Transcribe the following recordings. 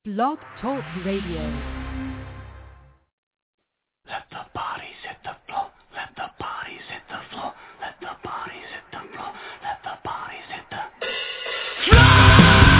Blog Talk Radio. Let the bodies hit the floor. Let the bodies hit the floor. Let the bodies hit the floor. Let the bodies hit the floor.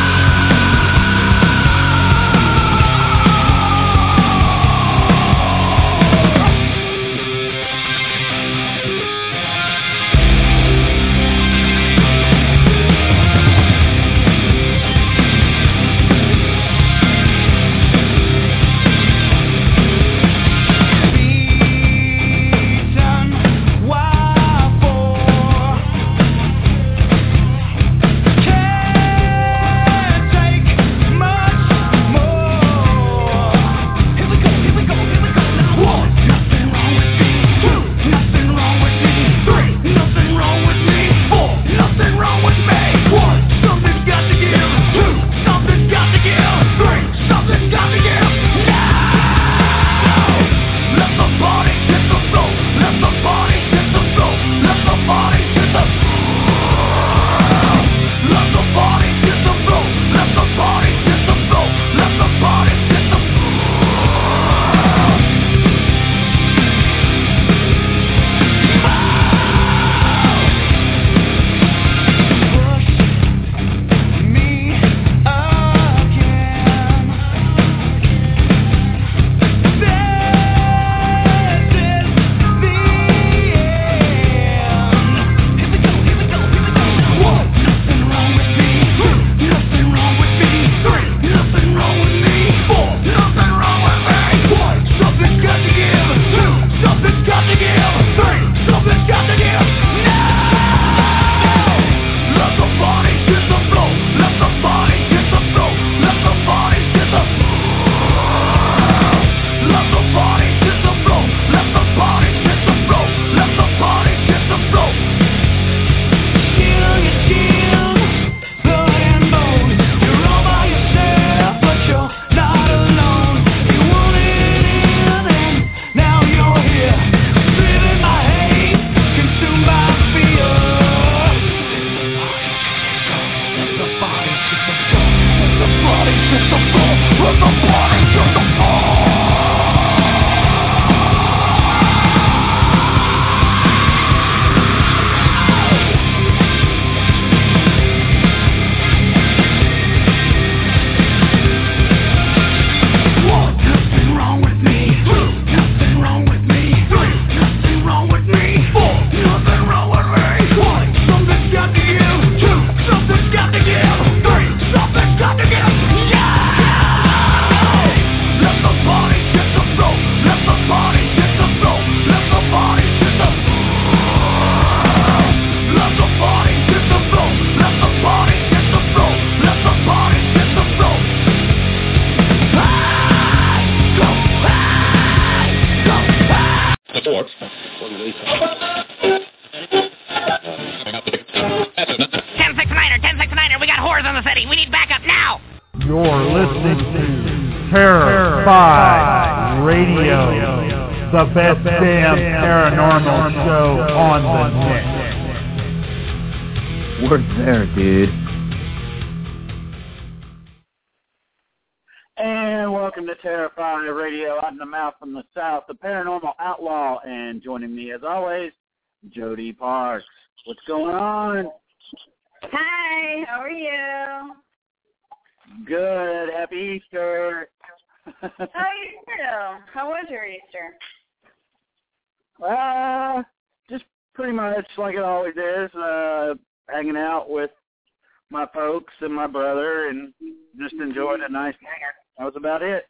The best damn paranormal show on the net. Word there, dude. And welcome to Terrify Radio, out in the mouth from the south, the paranormal outlaw, and joining me as always, Jody Parks. What's going on? Hi, how are you? Good. Happy Easter. How are you too? How was your Easter? Just pretty much like it always is, hanging out with my folks and my brother and just enjoying a nice dinner. That was about it.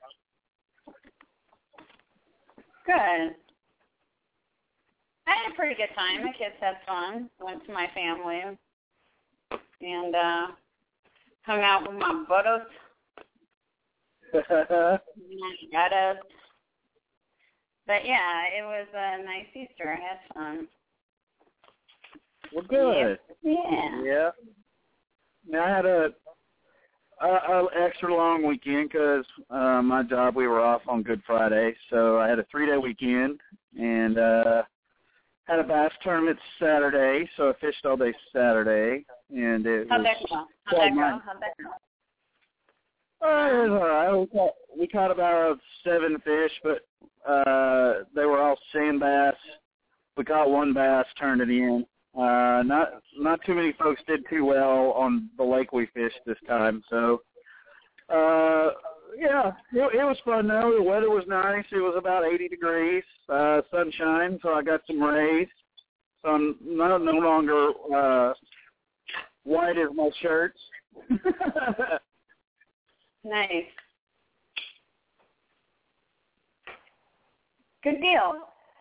Good. I had a pretty good time. My kids had fun. Went to my family and hung out with my buddies. But yeah, it was a nice Easter. I had fun. Well, good. Yeah. I had a extra long weekend because my job, we were off on Good Friday, so I had a 3-day weekend and had a bass tournament Saturday, so I fished all day Saturday, and it How'd was that go? It was all right. We caught about 7 fish, but they were all sand bass. We caught 1 bass, turned it in. Not too many folks did too well on the lake we fished this time. So, yeah, it was fun though. The weather was nice. It was about 80 degrees, sunshine, so I got some rays. So I'm no longer white as my shirts. Nice. Good deal.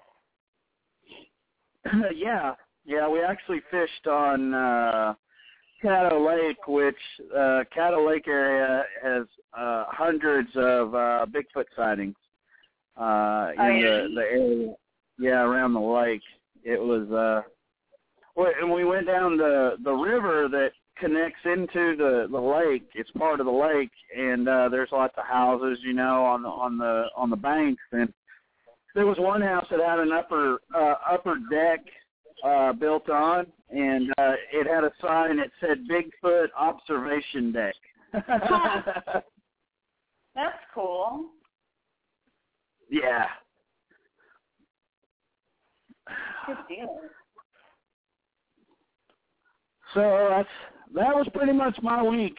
Yeah, we actually fished on Caddo Lake, which Caddo Lake area has hundreds of Bigfoot sightings in the area. Yeah, around the lake. It was, and we went down the river that connects into the lake. It's part of the lake, and there's lots of houses, on the banks. And there was one house that had an upper deck built on, and it had a sign that said Bigfoot Observation Deck. That's cool. Yeah. Good deal. So that was pretty much my week,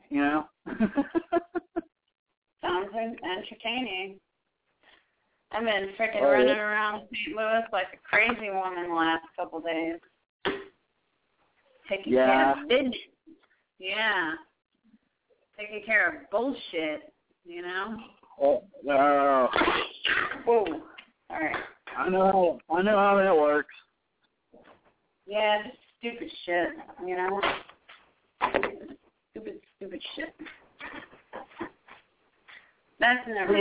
Sounds entertaining. I've been freaking running around St. Louis like a crazy woman the last couple days. Taking care of business. Yeah. Taking care of bullshit, Oh. Whoa. All right. I know how that works. Yeah, just stupid shit, Stupid shit. That's never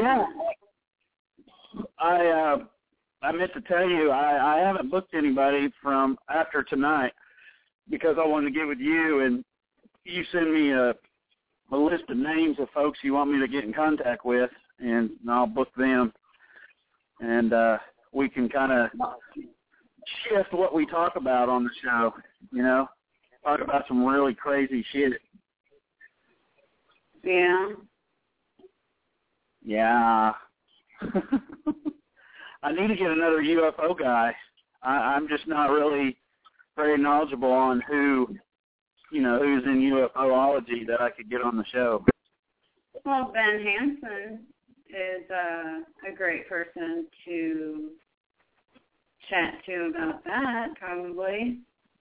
I meant to tell you, I haven't booked anybody from after tonight because I wanted to get with you, and you send me a list of names of folks you want me to get in contact with, and I'll book them. And we can kind of shift what we talk about on the show, talk about some really crazy shit. Yeah. Yeah. I need to get another UFO guy. I'm just not really very knowledgeable on who's in UFOlogy that I could get on the show. Well, Ben Hansen is a great person to chat to about that, probably.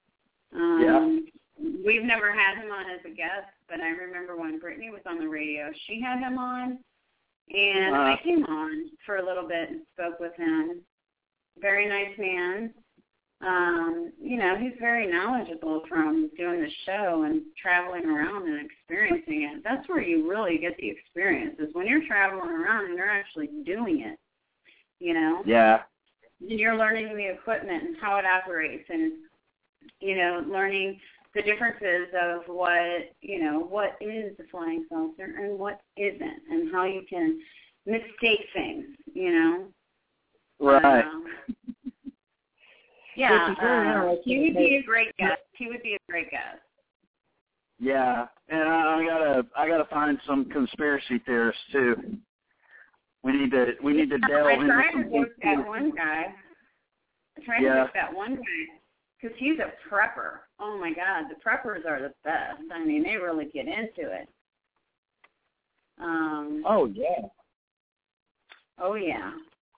We've never had him on as a guest, but I remember when Brittany was on the radio, she had him on, and I came on for a little bit and spoke with him. Very nice man. He's very knowledgeable from doing the show and traveling around and experiencing it. That's where you really get the experience, is when you're traveling around and you're actually doing it, Yeah. And you're learning the equipment and how it operates and, learning the differences of what is the flying saucer and what isn't, and how you can mistake things, Right. Yeah, he would be a great guest. Yeah, and I gotta find some conspiracy theorists too. We need to delve into. I tried to book that one guy. Because he's a prepper. Oh my God, the preppers are the best. I mean, they really get into it. Oh yeah. Oh yeah.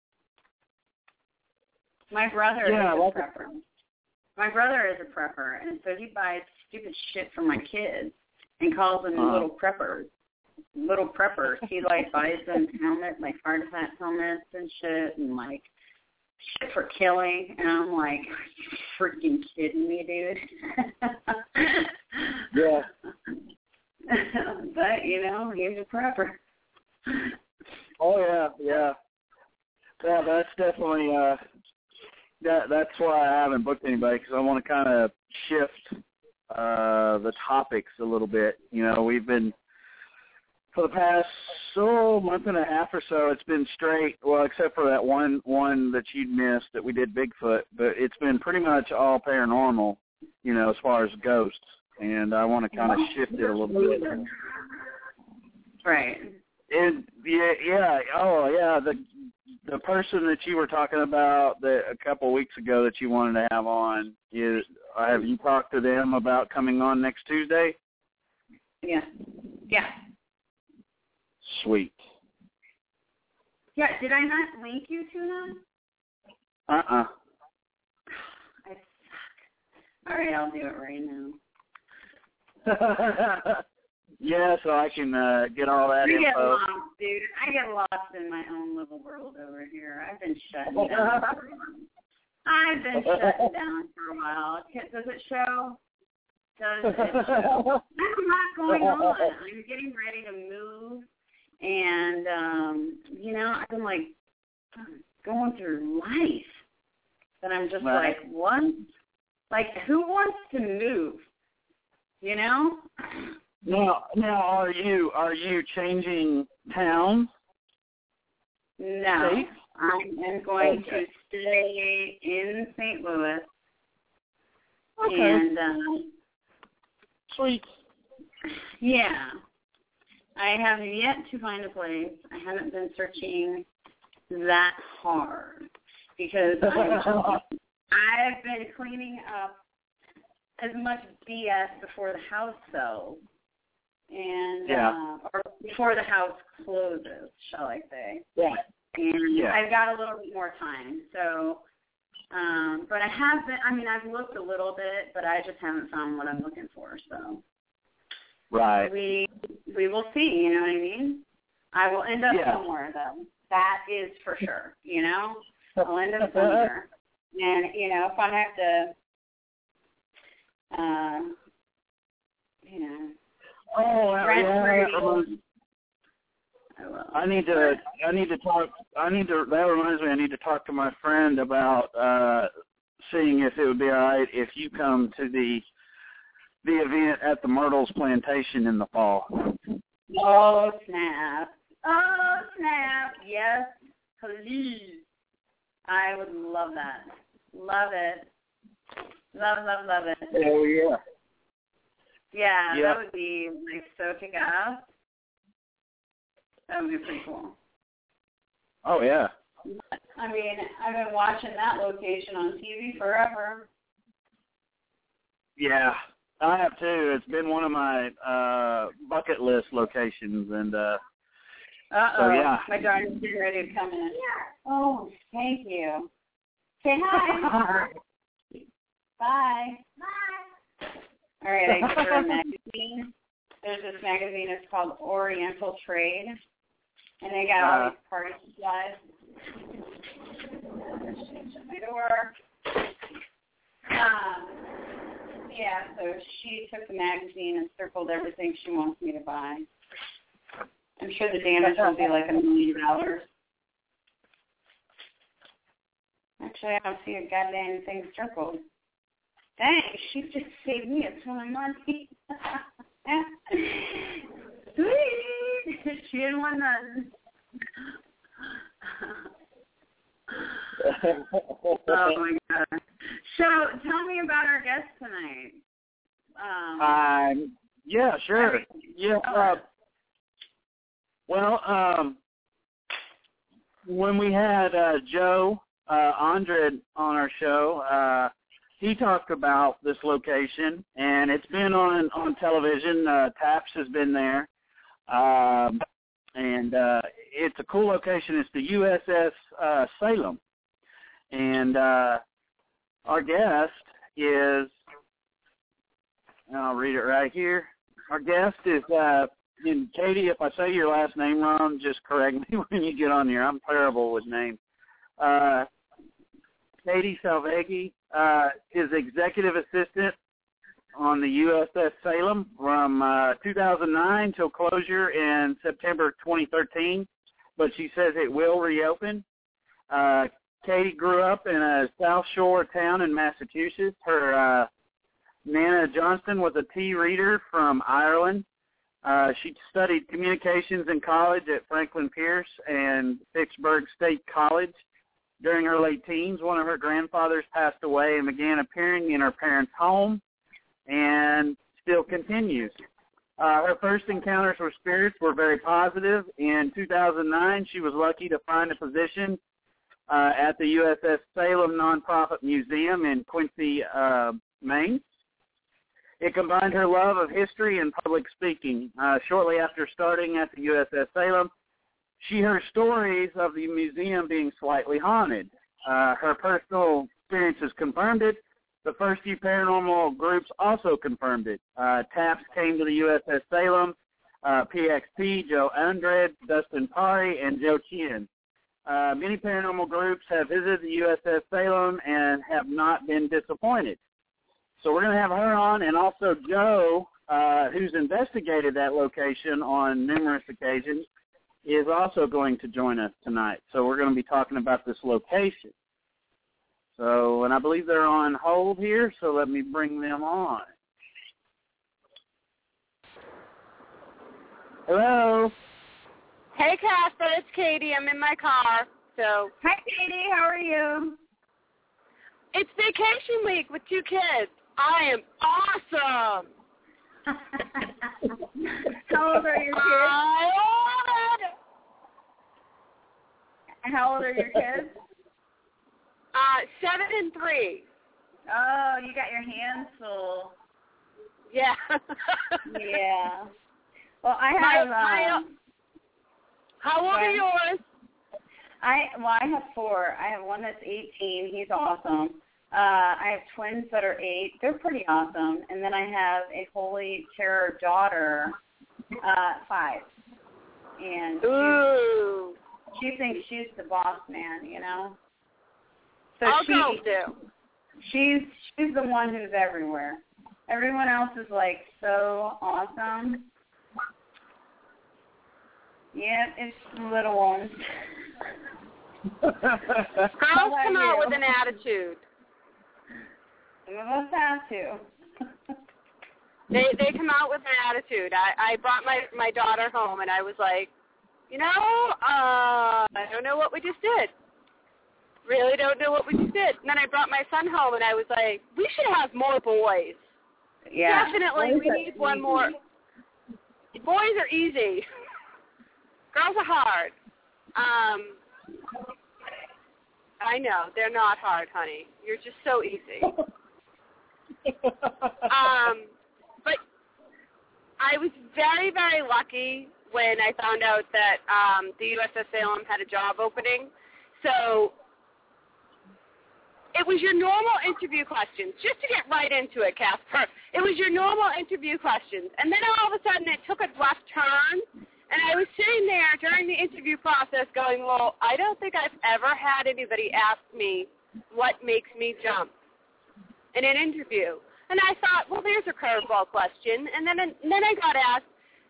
My brother is a prepper. My brother is a prepper, and so he buys stupid shit for my kids and calls them little preppers. Little preppers. He buys them helmets, like hard hat helmets and shit, and shit for killing. And I'm like, are you freaking kidding me, dude? Yeah. But he's a prepper. Oh yeah. Yeah, that's definitely. That's why I haven't booked anybody, because I want to kind of shift the topics a little bit. We've been, for the past month and a half or so, it's been straight, well, except for that one that you'd missed that we did Bigfoot, but it's been pretty much all paranormal, as far as ghosts, and I want to kind of shift it a little bit. Right. The person that you were talking about a couple of weeks ago that you wanted to have on, have you talked to them about coming on next Tuesday? Yeah. Yeah. Sweet. Yeah, did I not link you to them? I suck. All right, I'll do it right now. Yeah, so I can get all that info. Get lost, dude. I get lost in my own little world over here. I've been shutting down for a while. Does it show? I'm not going on. I'm getting ready to move, and I've been like going through life, and I'm just like, what? Like, who wants to move? You know? Now, are you changing towns? No, State? I am going to stay in St. Louis. Okay. And sweet. Yeah, I have yet to find a place. I haven't been searching that hard because I've been cleaning up as much BS before the house sells, and or before the house closes, shall I say? Yeah. And I've got a little bit more time, so. But I have been. I mean, I've looked a little bit, but I just haven't found what I'm looking for. So. Right. We will see. You know what I mean? I will end up somewhere, though. That is for sure. You know, I'll end up somewhere, and if I have to. I need to talk. That reminds me, I need to talk to my friend about seeing if it would be all right if you come to the event at the Myrtles Plantation in the fall. Oh snap! Oh snap! Yes, please. I would love that. Love it. Love it. Oh, yeah. Yeah, that would be like so kick-ass. That would be pretty cool. Oh, yeah. I mean, I've been watching that location on TV forever. Yeah, I have too. It's been one of my bucket list locations, and so yeah. My daughter's getting ready to come in. Oh, thank you. Say hi. Bye. Bye. All right, I got her a magazine. There's this magazine. It's called Oriental Trade, and they got all these party supplies. My door. Yeah, so she took the magazine and circled everything she wants me to buy. I'm sure the damage will be like $1 million. Actually, I don't see a goddamn thing circled. Thanks, she just saved me a ton of money. Sweet. She didn't want none. Oh my God. So tell me about our guest tonight. Yeah, sure. Yeah. When we had Joe Andrade on our show, he talked about this location, and it's been on television. Taps has been there, and it's a cool location. It's the USS Salem, and our guest is, and I'll read it right here. Our guest is, and Katie, if I say your last name wrong, just correct me when you get on here. I'm terrible with names. Katie Salvegi is executive assistant on the USS Salem from 2009 till closure in September 2013, but she says it will reopen. Katie grew up in a South Shore town in Massachusetts. Her Nana Johnston was a tea reader from Ireland. She studied communications in college at Franklin Pierce and Vicksburg State College. During her late teens, one of her grandfathers passed away and began appearing in her parents' home and still continues. Her first encounters with spirits were very positive. In 2009, she was lucky to find a position at the USS Salem Nonprofit Museum in Quincy, Maine. It combined her love of history and public speaking. Shortly after starting at the USS Salem, she heard stories of the museum being slightly haunted. Her personal experiences confirmed it. The first few paranormal groups also confirmed it. TAPS came to the USS Salem, PXP, Joe Andred, Dustin Pari, and Joe Chien. Many paranormal groups have visited the USS Salem and have not been disappointed. So we're going to have her on, and also Joe, who's investigated that location on numerous occasions, is also going to join us tonight. So we're going to be talking about this location. So, and I believe they're on hold here, so let me bring them on. Hello. Hey, Casper, it's Katie. I'm in my car. So. Hi, Katie. How are you? It's vacation week with 2 kids. I am awesome. How old are your kids? I love it. How old are your kids? 7 and 3. Oh, you got your hands full. Yeah. Yeah. Well, I have. How old are yours? I have 4. I have one that's 18. He's awesome. I have twins that are 8. They're pretty awesome. And then I have a holy terror daughter, 5. And ooh. She thinks she's the boss man, you know. So All girls do. She's the one who's everywhere. Everyone else is like so awesome. Yeah, it's the little ones. Girls come out with an attitude. Some of us have to. They come out with an attitude. I brought my daughter home, and I was like, I don't know what we just did. Really don't know what we just did. And then I brought my son home, and I was like, we should have more boys. Yeah. Definitely, we need one more. Boys are easy. Girls are hard. I know. They're not hard, honey. You're just so easy. But I was very, very lucky when I found out that the USS Salem had a job opening. So it was your normal interview questions. Just to get right into it, Casper, it was your normal interview questions. And then all of a sudden it took a left turn, and I was sitting there during the interview process going, well, I don't think I've ever had anybody ask me what makes me jump in an interview. And I thought, well, there's a curveball question. And then I got asked,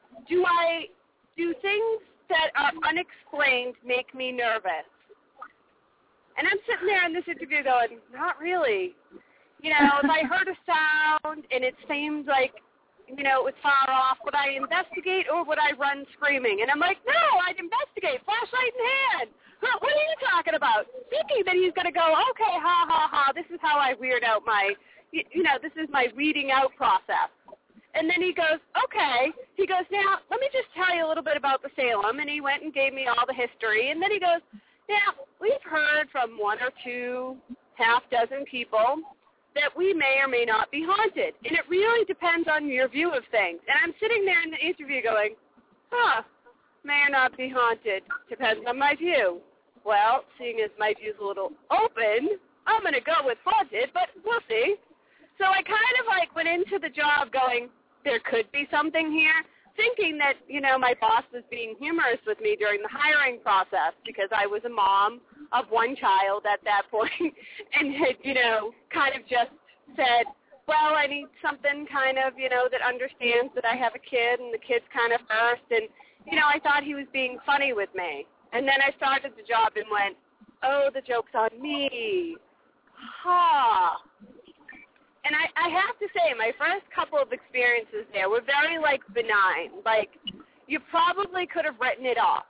do things that are unexplained make me nervous? And I'm sitting there in this interview going, not really. You know, if I heard a sound and it seemed like, you know, it was far off, would I investigate or would I run screaming? And I'm like, no, I'd investigate, flashlight in hand. What are you talking about? Thinking that he's going to go, okay, ha, ha, ha, this is how I weird out my, this is my weeding out process. And then he goes, okay. He goes, now, let me just tell you a little bit about the Salem. And he went and gave me all the history. And then he goes, now, we've heard from 1 or 2 half-dozen people that we may or may not be haunted. And it really depends on your view of things. And I'm sitting there in the interview going, may or not be haunted. Depends on my view. Well, seeing as my view's a little open, I'm going to go with haunted, but we'll see. So I kind of went into the job going, there could be something here, thinking that, my boss was being humorous with me during the hiring process because I was a mom of 1 child at that point and had, kind of just said, well, I need something kind of, that understands that I have a kid and the kid's kind of first. And, I thought he was being funny with me. And then I started the job and went, oh, the joke's on me. Ha. And I have to say, my first couple of experiences there were very, benign. You probably could have written it off.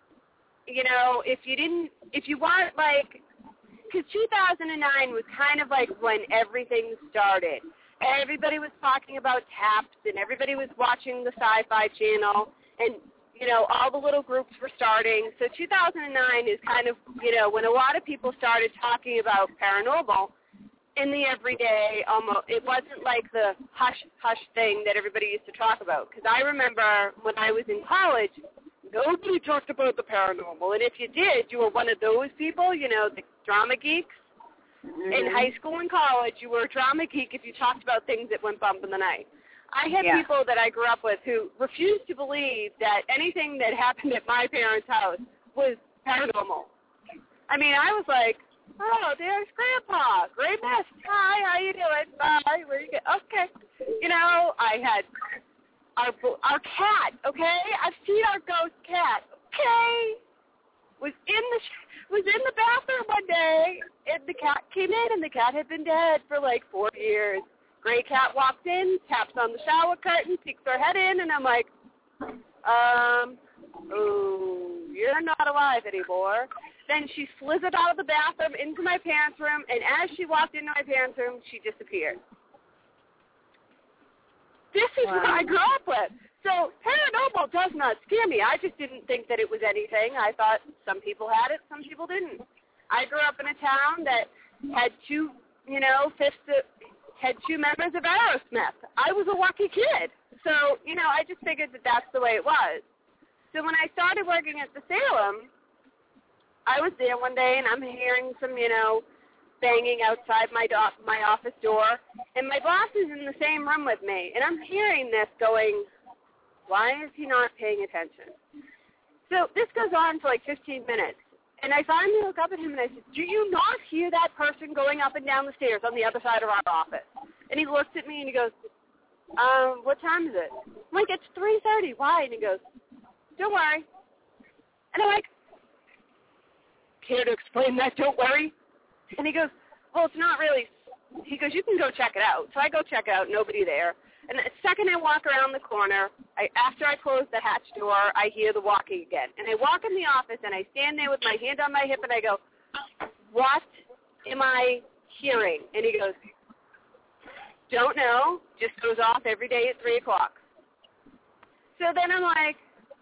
If you weren't, because 2009 was kind of when everything started. everybody was talking about TAPS, and everybody was watching the Sci-Fi Channel, and, you know, all the little groups were starting. So 2009 is kind of, you know, when a lot of people started talking about paranormal in the everyday, almost, it wasn't like the hush-hush thing that everybody used to talk about. Because I remember when I was in college, nobody talked about the paranormal. And if you did, you were one of those people, you know, the drama geeks. Mm-hmm. In high school and college, you were a drama geek if you talked about things that went bump in the night. I had people that I grew up with who refused to believe that anything that happened at my parents' house was paranormal. I mean, I was like, oh, there's Grandpa. Great miss. Hi, how you doing? Bye. Where you get? Okay. You know, I had our cat, okay? I've seen our ghost cat, okay? Was in the bathroom one day, and the cat came in, and the cat had been dead for like 4 years. Gray cat walks in, taps on the shower curtain, peeks her head in, and I'm like, oh, you're not alive anymore. Then she slithered out of the bathroom into my parents' room, and as she walked into my parents' room, she disappeared. This is what I grew up with. So paranormal does not scare me. I just didn't think that it was anything. I thought some people had it, some people didn't. I grew up in a town that had two members of Aerosmith. I was a lucky kid. So, you know, I just figured that that's the way it was. So when I started working at the Salem, I was there one day, and I'm hearing some, you know, banging outside my office door, and my boss is in the same room with me, and I'm hearing this going, why is he not paying attention? So this goes on for like 15 minutes, and I finally look up at him, and I said, do you not hear that person going up and down the stairs on the other side of our office? And he looks at me, and he goes, what time is it? I'm like, it's 3:30. Why? And he goes, don't worry. And I'm like, care to explain that, don't worry? And he goes, well, it's not really. He goes, you can go check it out. So I go check it out, nobody there. And the second I walk around the corner, after I close the hatch door, I hear the walking again. And I walk in the office, and I stand there with my hand on my hip, and I go, what am I hearing? And he goes, don't know, just goes off every day at 3 o'clock. So then I'm like,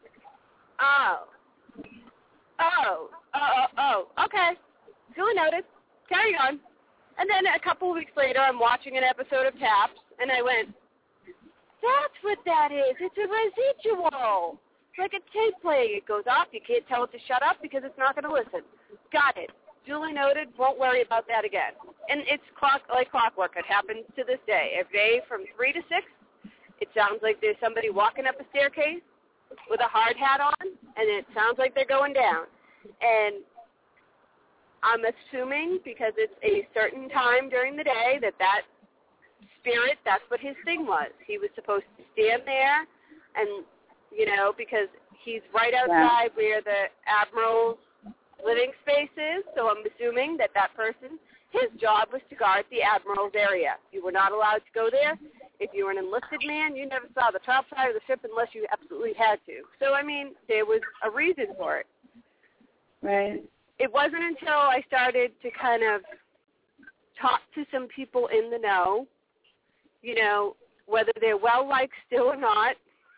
okay, duly noted, carry on. And then a couple of weeks later, I'm watching an episode of TAPS, and I went, that's what that is. It's a residual. It's like a tape playing. It goes off. You can't tell it to shut up because it's not going to listen. Got it. Duly noted. Won't worry about that again. And it's like clockwork. It happens to this day. Every day from 3 to 6, it sounds like there's somebody walking up a staircase with a hard hat on, and it sounds like they're going down. And I'm assuming because it's a certain time during the day that spirit, that's what his thing was. He was supposed to stand there and, you know, because he's right outside where the Admiral's living space is, so I'm assuming that person, his job was to guard the Admiral's area. You were not allowed to go there. If you were an enlisted man, you never saw the top side of the ship unless you absolutely had to. So, I mean, there was a reason for it. Right. It wasn't until I started to kind of talk to some people in the know, you know, whether they're well-liked still or not.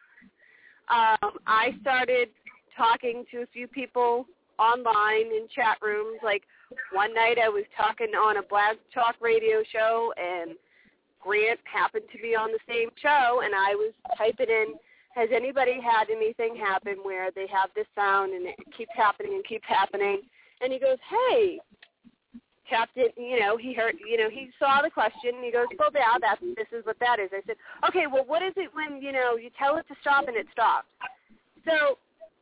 I started talking to a few people online in chat rooms. Like one night I was talking on a Blog Talk radio show, and Grant happened to be on the same show, and I was typing in, has anybody had anything happen where they have this sound and it keeps happening and keeps happening? And he goes, hey, Captain, you know, he heard, you know, he saw the question, and he goes, well, yeah, this is what that is. I said, okay, well, what is it when, you know, you tell it to stop and it stops? So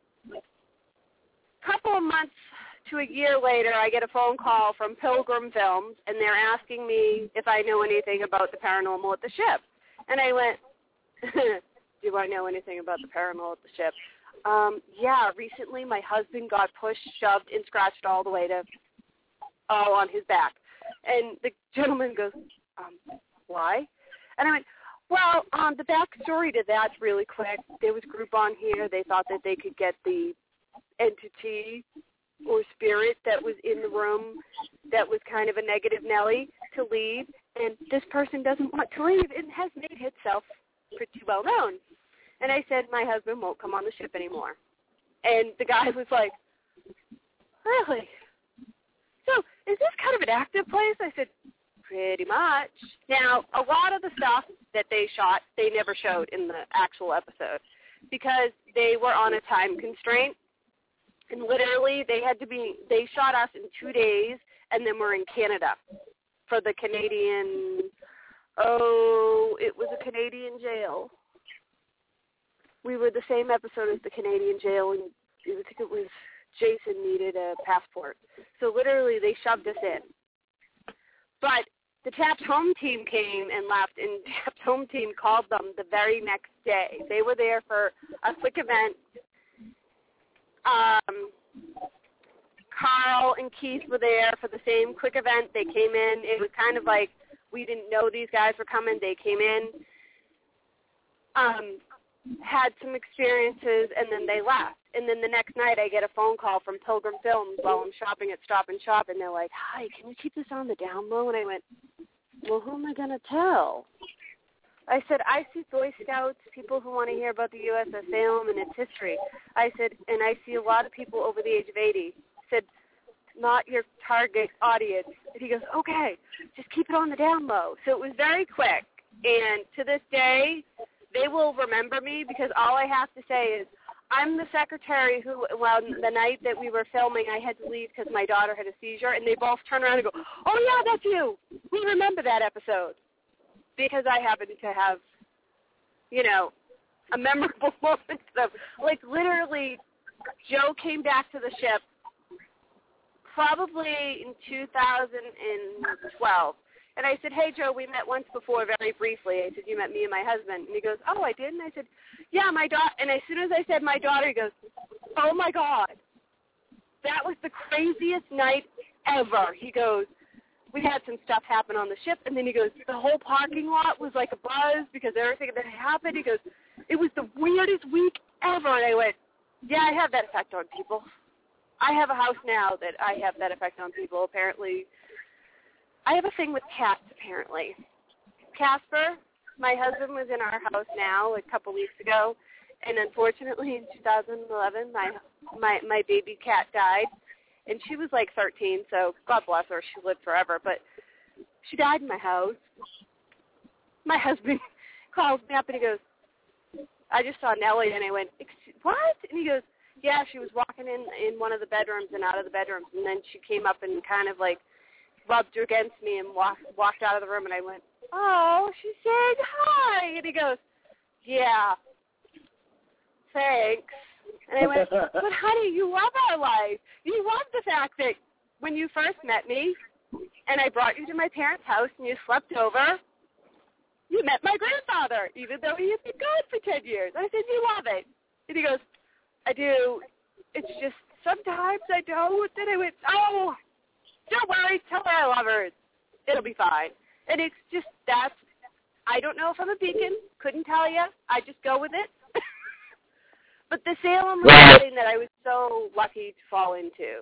a couple of months to a year later, I get a phone call from Pilgrim Films, and they're asking me if I know anything about the paranormal at the ship. And I went, do I know anything about the paranormal at the ship? Yeah, recently my husband got pushed, shoved, and scratched all the way to on his back. And the gentleman goes, why? And I went, well, the backstory to that's really quick. There was a group on here. They thought that they could get the entity or spirit that was in the room that was kind of a negative Nelly to leave. and this person doesn't want to leave. It has made itself pretty well known. And I said, my husband won't come on the ship anymore. And the guy was like, really? So is this kind of an active place? I said, pretty much. Now, a lot of the stuff that they shot, they never showed in the actual episode because they were on a time constraint. And literally, they shot us in 2 days, and then we're in Canada for the Canadian, it was a Canadian jail. We were the same episode as the Canadian jail, and I think it was Jason needed a passport. So literally, they shoved us in. But the Tapped Home team came and left, and Tapped Home team called them the very next day. They were there for a quick event. Carl and Keith were there for the same quick event. They came in. It was kind of like we didn't know these guys were coming. They came in, had some experiences, and then they left. And then the next night I get a phone call from Pilgrim Films while I'm shopping at Stop and Shop, and they're like, hi, can you keep this on the down low? And I went, well, who am I going to tell? I said, I see Boy Scouts, people who want to hear about the USS Salem and its history. I said, and I see a lot of people over the age of 80. I said, not your target audience. And he goes, okay, just keep it on the down low. So it was very quick. And to this day, they will remember me because all I have to say is, I'm the secretary who, well, the night that we were filming, I had to leave because my daughter had a seizure, and they both turn around and go, oh, yeah, that's you. We remember that episode. Because I happen to have, a memorable moment. Like, literally, Joe came back to the ship probably in 2012. And I said, hey, Joe, we met once before very briefly. I said, you met me and my husband. And he goes, oh, I did? And I said, yeah, my daughter. And as soon as I said my daughter, he goes, oh, my God. That was the craziest night ever. He goes, we had some stuff happen on the ship. And then he goes, the whole parking lot was like a buzz because everything that happened. He goes, it was the weirdest week ever. And I went, yeah, I have that effect on people. I have a house now that I have that effect on people, apparently. I have a thing with cats, apparently. Casper, my husband was in our house now a couple weeks ago, and unfortunately in 2011, my baby cat died, and she was like 13, so God bless her, she lived forever, but she died in my house. My husband calls me up, and he goes, I just saw Nellie, and I went, what? And he goes, yeah, she was walking in one of the bedrooms and out of the bedrooms, and then she came up and kind of like rubbed her against me and walked out of the room, and I went, oh, she said hi. And he goes, yeah, thanks. And I went, but honey, you love our life. You love the fact that when you first met me and I brought you to my parents' house and you slept over, you met my grandfather, even though he had been gone for 10 years. I said, you love it. And he goes, I do. It's just sometimes I don't. And I went, oh, don't worry, tell her I love her. It'll be fine. And it's just, I don't know if I'm a beacon. Couldn't tell you. I just go with it. But the Salem was something that I was so lucky to fall into.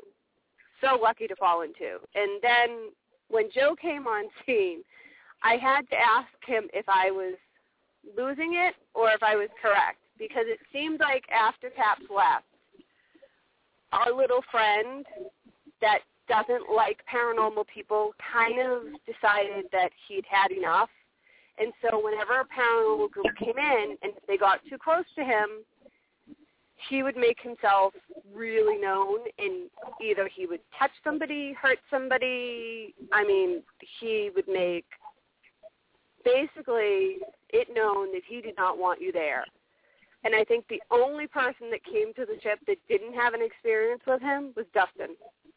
And then when Joe came on scene, I had to ask him if I was losing it or if I was correct. Because it seemed like after Taps left, our little friend that doesn't like paranormal people kind of decided that he'd had enough. And so whenever a paranormal group came in and if they got too close to him, he would make himself really known, and either he would touch somebody, hurt somebody. I mean, he would make basically it known that he did not want you there. And I think the only person that came to the ship that didn't have an experience with him was Dustin.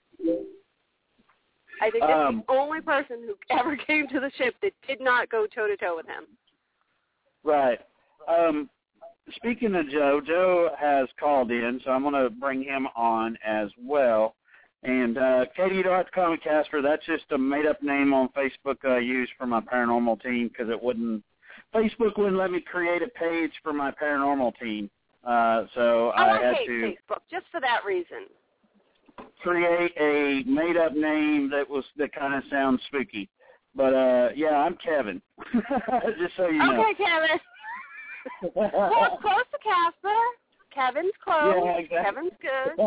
I think that's the only person who ever came to the ship that did not go toe-to-toe with him. Right. Speaking of Joe has called in, so I'm going to bring him on as well. And, Katie, you don't have to call me Casper. That's just a made-up name on Facebook I use for my paranormal team because Facebook wouldn't let me create a page for my paranormal team. So I had to Facebook just for that reason. Create a made-up name that kind of sounds spooky. But, yeah, I'm Kevin, just so you know. Okay, Kevin. Well, close to Casper. Kevin's close. Yeah, exactly. Kevin's good.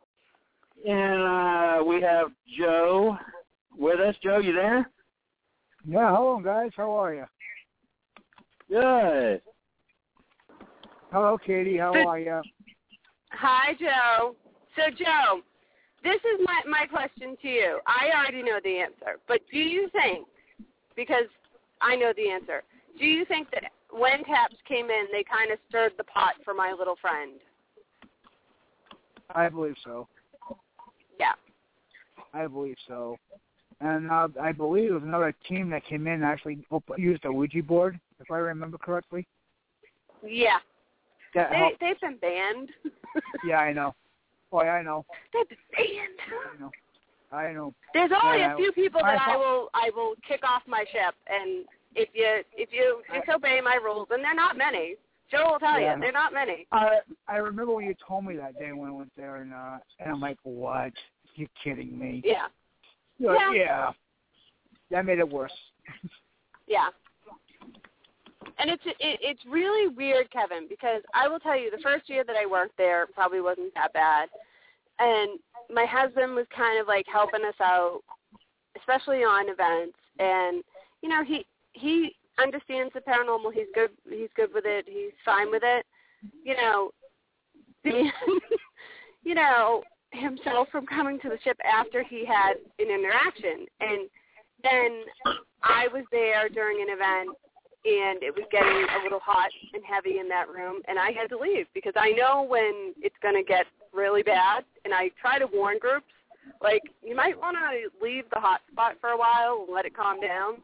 And we have Joe with us. Joe, you there? Yeah, hello, guys. How are you? Good. Hello, Katie. How are you? Hi, Joe. So, Joe, this is my question to you. I already know the answer, but do you think, because I know the answer, do you think that when Taps came in, they kind of stirred the pot for my little friend? I believe so. Yeah. I believe so. And I believe it was another team that came in and actually used a Ouija board, if I remember correctly. Yeah. They've been banned. Yeah, I know. Boy, I know. They've been banned. I know. There's only a few people that I will kick off my ship, and if you disobey my rules, and they're not many. Joe will tell you, they're not many. I remember when you told me that day when I went there, and I'm like, what? You kidding me? Yeah. Yeah. That made it worse. Yeah. And it's really weird, Kevin, because I will tell you, the first year that I worked there probably wasn't that bad. And my husband was kind of like helping us out, especially on events. And, you know, he understands the paranormal. He's good with it. He's fine with it. You know, himself from coming to the ship after he had an interaction. And then I was there during an event, and it was getting a little hot and heavy in that room, and I had to leave because I know when it's going to get really bad, and I try to warn groups, like, you might want to leave the hot spot for a while and let it calm down.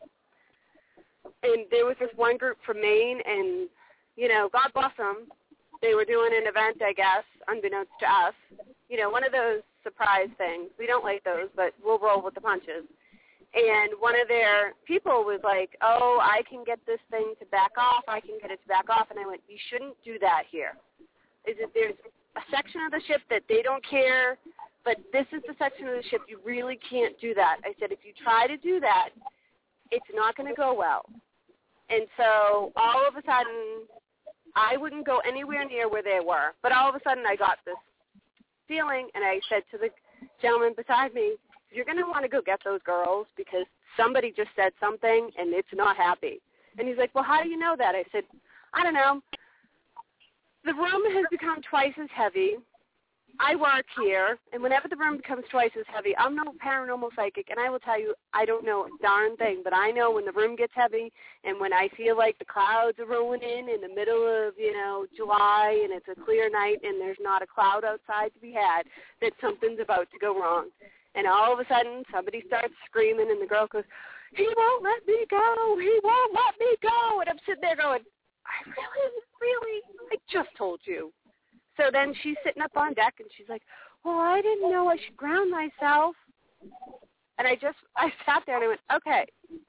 And there was this one group from Maine, and, you know, God bless them, they were doing an event, I guess, unbeknownst to us. You know, one of those surprise things. We don't like those, but we'll roll with the punches. And one of their people was like, oh, I can get this thing to back off. I can get it to back off. And I went, you shouldn't do that here. There's a section of the ship that they don't care, but this is the section of the ship you really can't do that. I said, if you try to do that, it's not going to go well. And so all of a sudden, I wouldn't go anywhere near where they were. But all of a sudden, I got this feeling, and I said to the gentleman beside me, you're going to want to go get those girls because somebody just said something and it's not happy. And he's like, well, how do you know that? I said, I don't know. The room has become twice as heavy. I work here, and whenever the room becomes twice as heavy, I'm no paranormal psychic, and I will tell you, I don't know a darn thing, but I know when the room gets heavy and when I feel like the clouds are rolling in the middle of, you know, July, and it's a clear night and there's not a cloud outside to be had, that something's about to go wrong. And all of a sudden, somebody starts screaming, and the girl goes, he won't let me go. He won't let me go. And I'm sitting there going, I really, I just told you. So then she's sitting up on deck, and she's like, well, I didn't know I should ground myself. And I sat there, and I went, okay,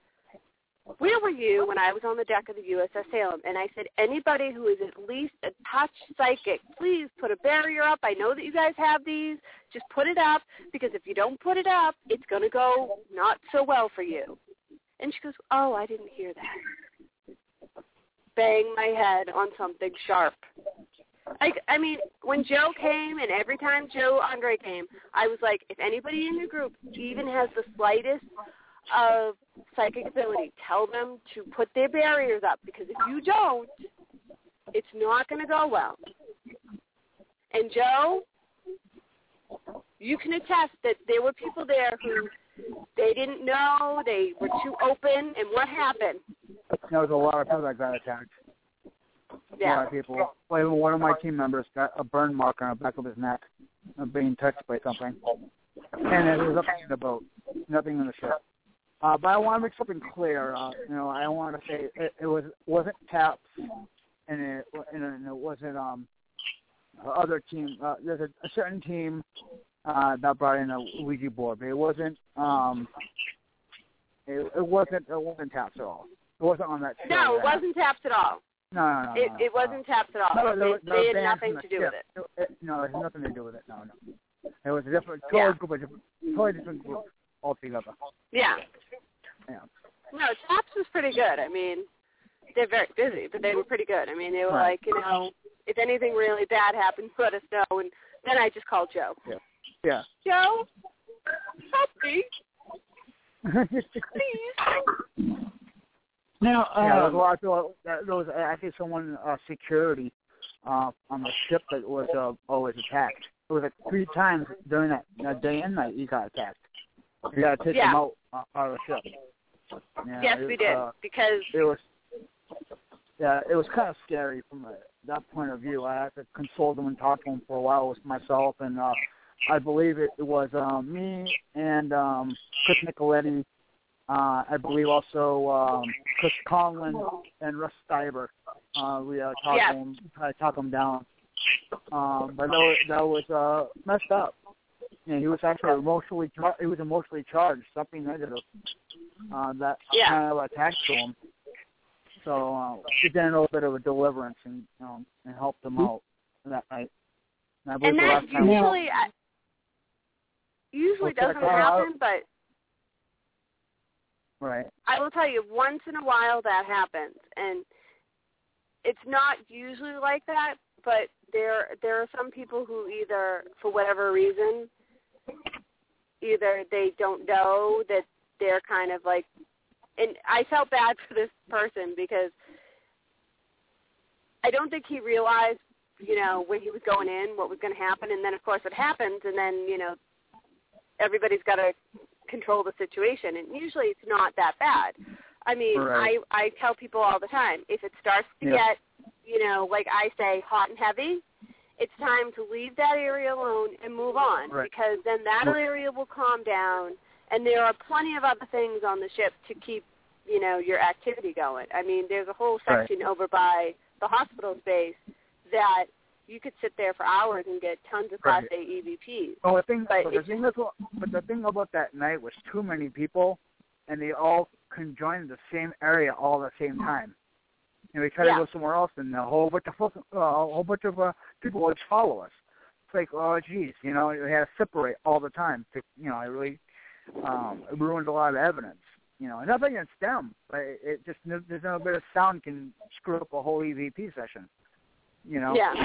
where were you when I was on the deck of the USS Salem? And I said, anybody who is at least a touch psychic, please put a barrier up. I know that you guys have these. Just put it up, because if you don't put it up, it's going to go not so well for you. And she goes, oh, I didn't hear that. Bang my head on something sharp. I mean, when Joe came, and every time Joe Andre came, I was like, if anybody in your group even has the slightest of psychic ability, tell them to put their barriers up, because if you don't, it's not going to go well. And Joe, you can attest that there were people there who they didn't know, they were too open, and what happened? There was a lot of people that got attacked. Yeah. A lot of people. Well, even one of my team members got a burn mark on the back of his neck of being touched by something. And there was nothing in the boat, nothing in the ship. But I want to make something clear. You know, I want to say it wasn't Taps, and it wasn't other team. There's a certain team that brought in a Ouija board, but it wasn't. It wasn't Taps at all. It wasn't on that show. No, it wasn't Taps at all. No. It wasn't Taps at all. No, they had nothing to do with it. No, it had nothing to do with it. No. It was a different, totally different group altogether. Yeah. No, TAPS was pretty good. I mean, they're very busy, but they were pretty good. I mean, they were like, you know, if anything really bad happens, let us know. And then I just called Joe. Yeah. Joe, help me. Please. Now, there was actually someone, security, on the ship that was always attacked. It was like 3 times during that day and night he got attacked. You got to take him out of the ship. Yeah, Yes, we did, because it was kind of scary from that point of view. I had to console them and talk to them for a while with myself, and I believe it was me and Chris Nicoletti. I believe also Chris Conlon and Russ Steiber. We tried to talk him down, but that was messed up. Yeah, he was actually emotionally charged, something negative that kind of attached to him. So he did a little bit of a deliverance and helped him out that night. And that usually doesn't happen, but right. I will tell you, once in a while that happens, and it's not usually like that, but there are some people who either, for whatever reason, either they don't know that they're kind of like, and I felt bad for this person because I don't think he realized, you know, when he was going in what was going to happen, and then of course it happens, and then, you know, everybody's got to control the situation, and usually it's not that bad. I mean, I tell people all the time, if it starts to get, you know, like I say, hot and heavy, it's time to leave that area alone and move on, because then that area will calm down, and there are plenty of other things on the ship to keep, you know, your activity going. I mean, there's a whole section over by the hospital space that you could sit there for hours and get tons of Class A EVPs. Oh, the thing about that night was too many people, and they all conjoined the same area all at the same time. And we tried to go somewhere else, and a whole bunch of people would follow us. It's like, oh, geez, you know, we had to separate all the time. It really ruined a lot of evidence. You know, nothing against them, but it just, there's no bit of sound can screw up a whole EVP session. You know. Yeah.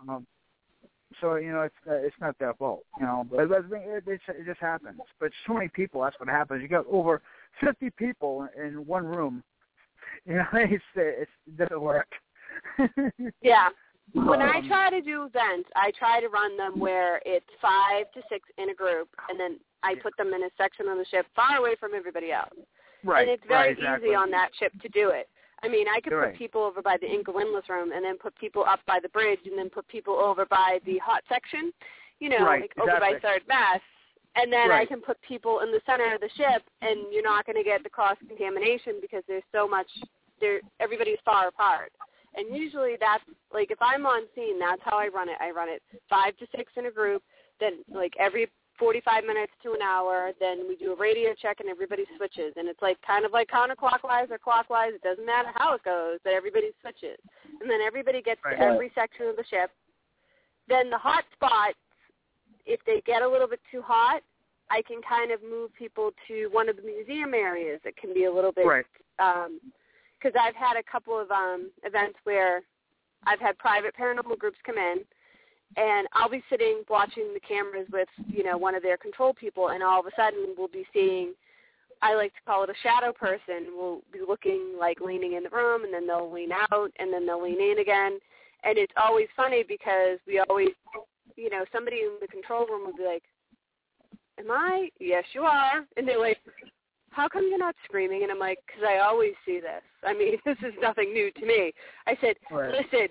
So you know, it's not their fault. You know, but it just happens. But so many people, that's what happens. You got over 50 people in one room. You know, it doesn't work. Yeah. When I try to do events, I try to run them where it's 5 to 6 in a group, and then I put them in a section on the ship far away from everybody else. Right. And it's very easy on that ship to do it. I mean, I could put people over by the Inca Windlass room, and then put people up by the bridge, and then put people over by the hot section, you know, over by third mast. And then I can put people in the center of the ship, and you're not going to get the cross-contamination because there's so much, everybody's far apart. And usually that's, like, if I'm on scene, that's how I run it. I run it 5 to 6 in a group, then, like, every 45 minutes to an hour, then we do a radio check and everybody switches. And it's like kind of like counterclockwise or clockwise. It doesn't matter how it goes, but everybody switches. And then everybody gets to every section of the ship. Then the hot spots, if they get a little bit too hot, I can kind of move people to one of the museum areas that can be a little bit, because I've had a couple of events where I've had private paranormal groups come in, and I'll be sitting watching the cameras with, you know, one of their control people, and all of a sudden we'll be seeing, I like to call it a shadow person. We'll be looking, like, leaning in the room, and then they'll lean out, and then they'll lean in again. And it's always funny because we always, you know, somebody in the control room will be like, am I? Yes, you are. And they're like, how come you're not screaming? And I'm like, because I always see this. I mean, this is nothing new to me. I said, listen,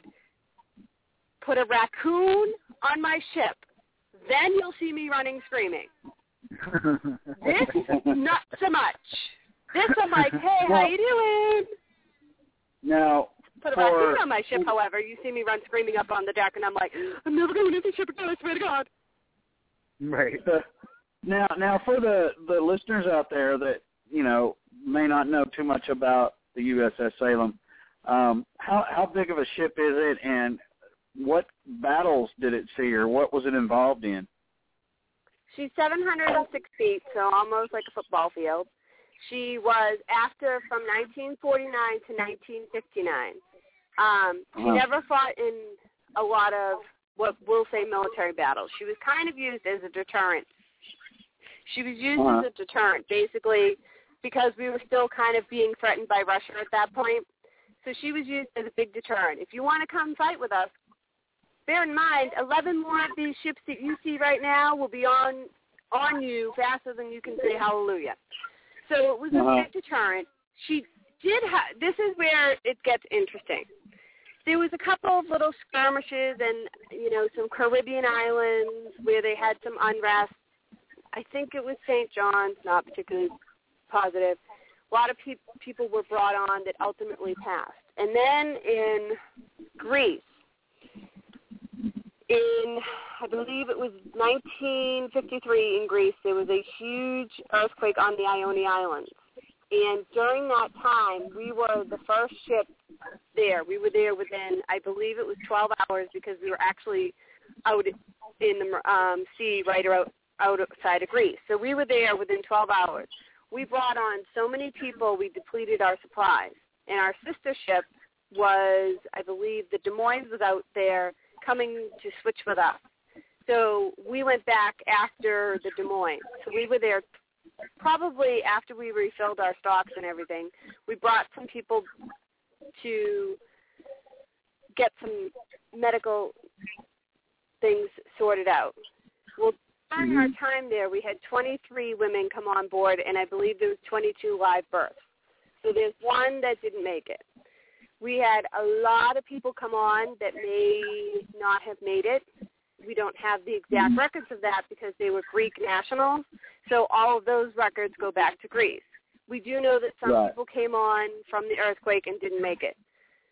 put a raccoon on my ship, then you'll see me running screaming. This, not so much. This, I'm like, hey, how you doing? Now, put a raccoon on my ship, however, you see me run screaming up on the deck, and I'm like, I'm never going into the ship again, I swear to God. Right. Now, for the listeners out there that, you know, may not know too much about the USS Salem, how big of a ship is it, and what battles did it see, or what was it involved in? She's 706 feet, so almost like a football field. She was active from 1949 to 1959. She never fought in a lot of what we'll say military battles. She was kind of used as a deterrent. She was used as a deterrent, basically, because we were still kind of being threatened by Russia at that point. So she was used as a big deterrent. If you want to come fight with us, bear in mind, 11 more of these ships that you see right now will be on you faster than you can say hallelujah. So it was a big deterrent. She did this is where it gets interesting. There was a couple of little skirmishes and, some Caribbean islands where they had some unrest. I think it was St. John's, not particularly positive. A lot of people were brought on that ultimately passed. And then in Greece, I believe it was 1953 in Greece, there was a huge earthquake on the Ionian Islands. And during that time, we were the first ship there. We were there within, I believe it was 12 hours because we were actually out in the sea right outside of Greece. So we were there within 12 hours. We brought on so many people, we depleted our supplies. And our sister ship was, I believe, the Des Moines was out there coming to switch with us. So we went back after the Des Moines. So we were there probably after we refilled our stocks and everything. We brought some people to get some medical things sorted out. Well, during our time there, we had 23 women come on board, and I believe there was 22 live births. So there's one that didn't make it. We had a lot of people come on that may not have made it. We don't have the exact records of that because they were Greek nationals, so all of those records go back to Greece. We do know that some people came on from the earthquake and didn't make it.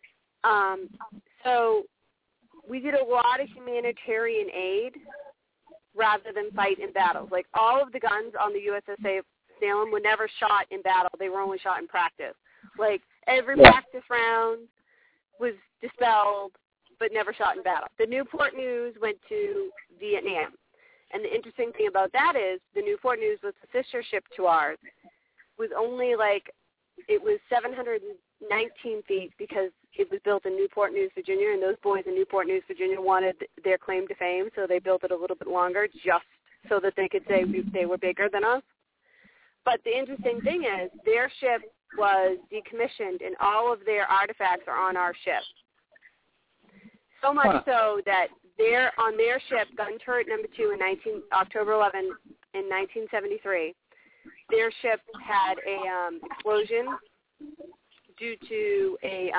So we did a lot of humanitarian aid rather than fight in battles. Like all of the guns on the USS Salem were never shot in battle. They were only shot in practice. Like every practice round was dispelled but never shot in battle. The Newport News went to Vietnam. And the interesting thing about that is the Newport News was a sister ship to ours. Was only it was 719 feet because it was built in Newport News, Virginia, and those boys in Newport News, Virginia wanted their claim to fame, so they built it a little bit longer just so that they could say they were bigger than us. But the interesting thing is their ship was decommissioned, and all of their artifacts are on our ship. So much so that on their ship, gun turret number 2 in October 11 in 1973, their ship had a explosion due to a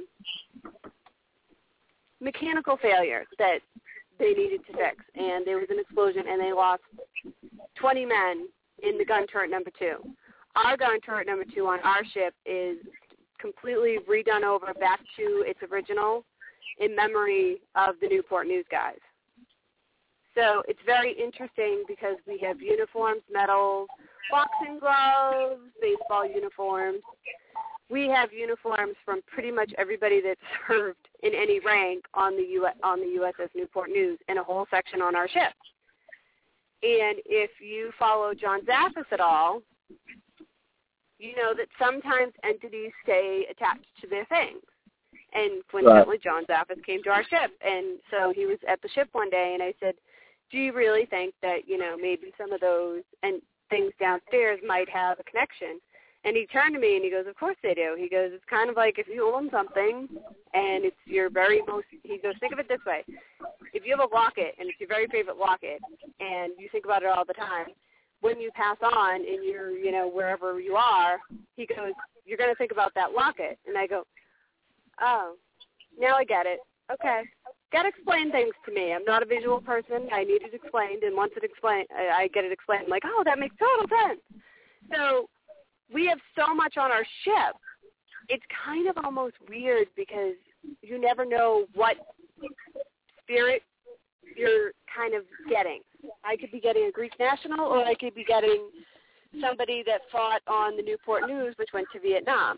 mechanical failure that they needed to fix. And there was an explosion, and they lost 20 men in the gun turret number 2. Our gun turret number 2 on our ship is completely redone over back to its original in memory of the Newport News guys. So it's very interesting because we have uniforms, medals, boxing gloves, baseball uniforms. We have uniforms from pretty much everybody that served in any rank on the USS Newport News and a whole section on our ship. And if you follow John Zaffis at all, you know that sometimes entities stay attached to their things. And coincidentally, John Zaffis came to our ship. And so he was at the ship one day, and I said, do you really think that, maybe some of those and things downstairs might have a connection? And he turned to me and he goes, of course they do. He goes, it's kind of like if you own something and it's your he goes, think of it this way. If you have a locket and it's your very favorite locket and you think about it all the time, when you pass on and you're, wherever you are, he goes, you're going to think about that locket. And I go, oh, now I get it. Okay. Got to explain things to me. I'm not a visual person. I need it explained. And once it explained, I get it explained. I'm like, oh, that makes total sense. So we have so much on our ship. It's kind of almost weird because you never know what spirit you're kind of getting. I could be getting a Greek national, or I could be getting somebody that fought on the Newport News, which went to Vietnam.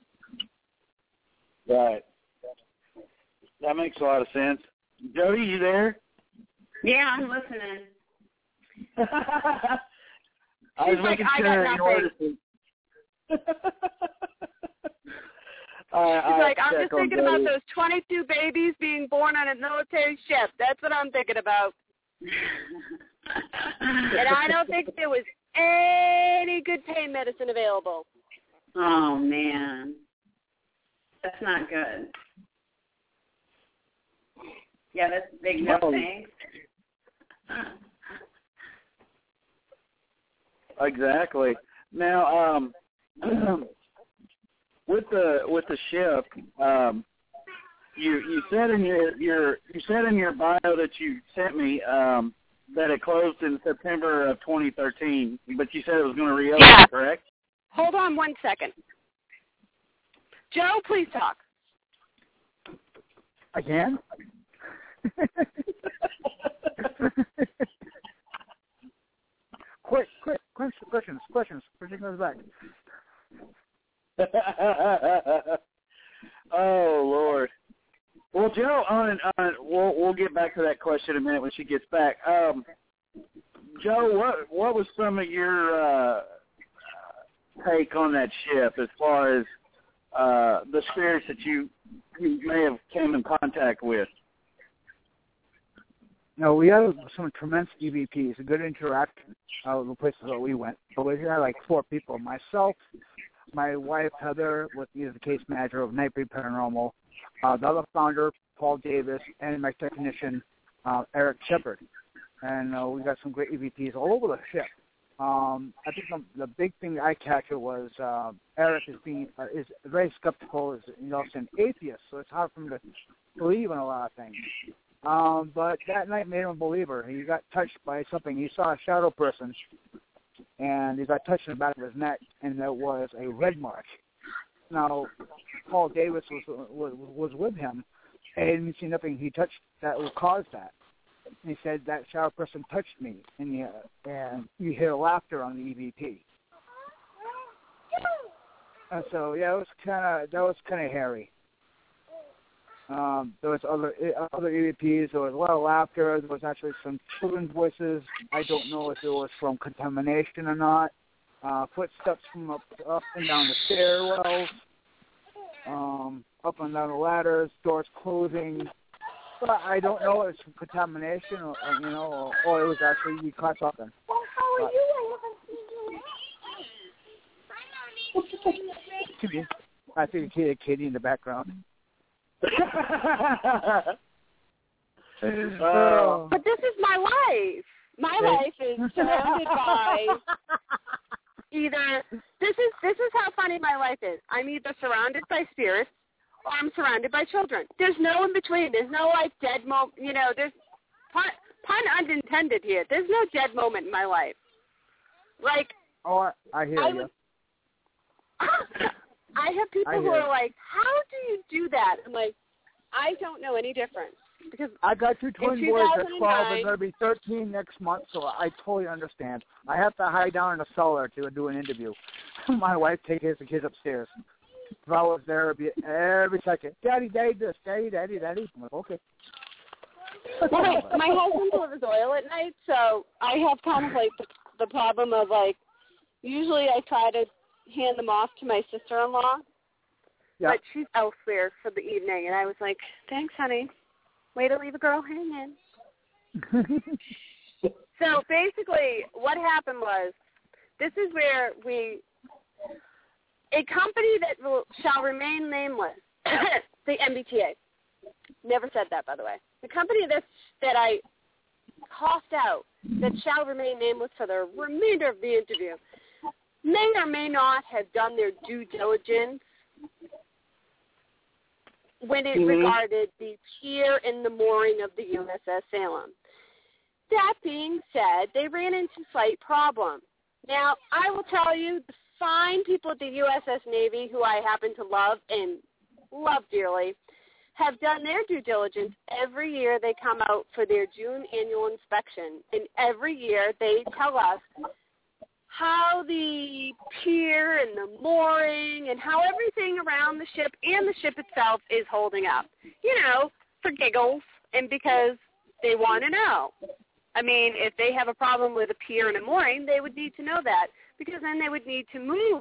Right. That makes a lot of sense. Jody, you there? Yeah, I'm listening. I was making sure in order to... He's like, I'm just thinking about those 22 babies being born on a military ship. That's what I'm thinking about. And I don't think there was any good pain medicine available. Oh, man. That's not good. Yeah, that's a big no thanks. Exactly. Now, with the ship, you said in your bio that you sent me that it closed in September of 2013, but you said it was going to reopen, correct? Hold on 1 second. Joe, please talk. Again? Quick, questions. Bridget goes back. Oh, Lord. Well, Joe, we'll get back to that question in a minute when she gets back. Joe, what was some of your take on that ship as far as the spirits that you may have came in contact with? No, we had some tremendous EVPs, a good interaction with the places that we went. So we had like 4 people. Myself, my wife, Heather, was the case manager of Nightbreed Paranormal, the other founder, Paul Davis, and my technician, Eric Shepard. And we got some great EVPs all over the ship. I think the big thing I captured was Eric is very skeptical, is an atheist, so it's hard for him to believe in a lot of things. But that night made him a believer. He got touched by something. He saw a shadow person, and he got touched in the back of his neck, and there was a red mark. Now, Paul Davis was with him, and he didn't see nothing he touched that would cause that. And he said that shadow person touched me, and you hear laughter on the EVP. And so that was kind of hairy. There was other EVPs. There was a lot of laughter. There was actually some children's voices. I don't know if it was from contamination or not. Footsteps from up and down the stairwells, up and down the ladders, doors closing. But I don't know if it's from contamination or it was actually we caught something. Well, how are you? I think a kitty in the background. But this is my life. My life is surrounded by either this is how funny my life is. I'm either surrounded by spirits or I'm surrounded by children. There's no in between. There's no dead moment. There's pun unintended here. There's no dead moment in my life. I hear you. I have people who are like, how do you do that? I'm like, I don't know any difference. Because I got 2 twin boys at 12 and they'll be 13 next month, so I totally understand. I have to hide down in a cellar to do an interview. My wife takes the kids upstairs. If I was there, it'd be every second, Daddy, this, Daddy. I'm like, okay. Well, my husband delivers oil at night, so I have kind of the problem of usually I try to hand them off to my sister-in-law, but she's elsewhere for the evening, and I was like, thanks, honey. Way to leave a girl hanging. So basically what happened was, this is where a company that shall remain nameless, the MBTA, never said that, by the way. The company that I tossed out that shall remain nameless for the remainder of the interview may or may not have done their due diligence when it regarded the pier and the mooring of the USS Salem. That being said, they ran into slight problems. Now, I will tell you, the fine people at the USS Navy, who I happen to love and love dearly, have done their due diligence. Every year they come out for their June annual inspection, and every year they tell us how the pier and the mooring and how everything around the ship and the ship itself is holding up, for giggles and because they want to know. I mean, if they have a problem with a pier and a mooring, they would need to know that, because then they would need to move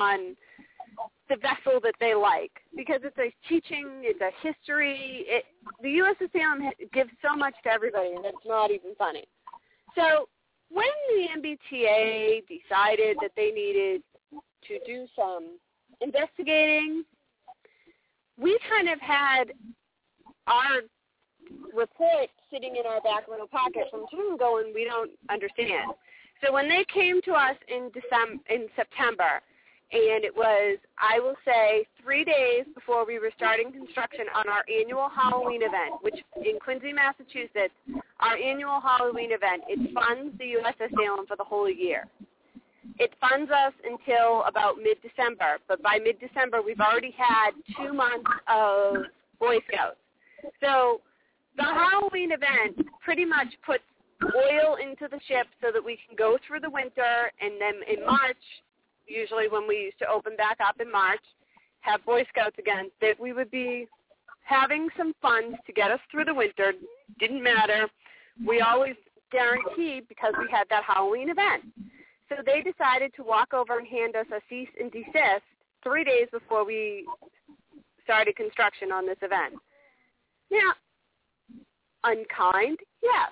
the vessel that they like, because it's a teaching, it's a history. The USS Salem gives so much to everybody, and it's not even funny. So when the MBTA decided that they needed to do some investigating, we kind of had our report sitting in our back little pocket from time going, we don't understand. So when they came to us in September, and it was, I will say, 3 days before we were starting construction on our annual Halloween event, which in Quincy, Massachusetts, our annual Halloween event, it funds the USS Salem for the whole year. It funds us until about mid-December, but by mid-December we've already had 2 months of Boy Scouts. So the Halloween event pretty much puts oil into the ship so that we can go through the winter, and then in March, usually when we used to open back up in March, have Boy Scouts again, that we would be having some funds to get us through the winter. Didn't matter. We always guaranteed because we had that Halloween event. So they decided to walk over and hand us a cease and desist 3 days before we started construction on this event. Now, unkind, yes.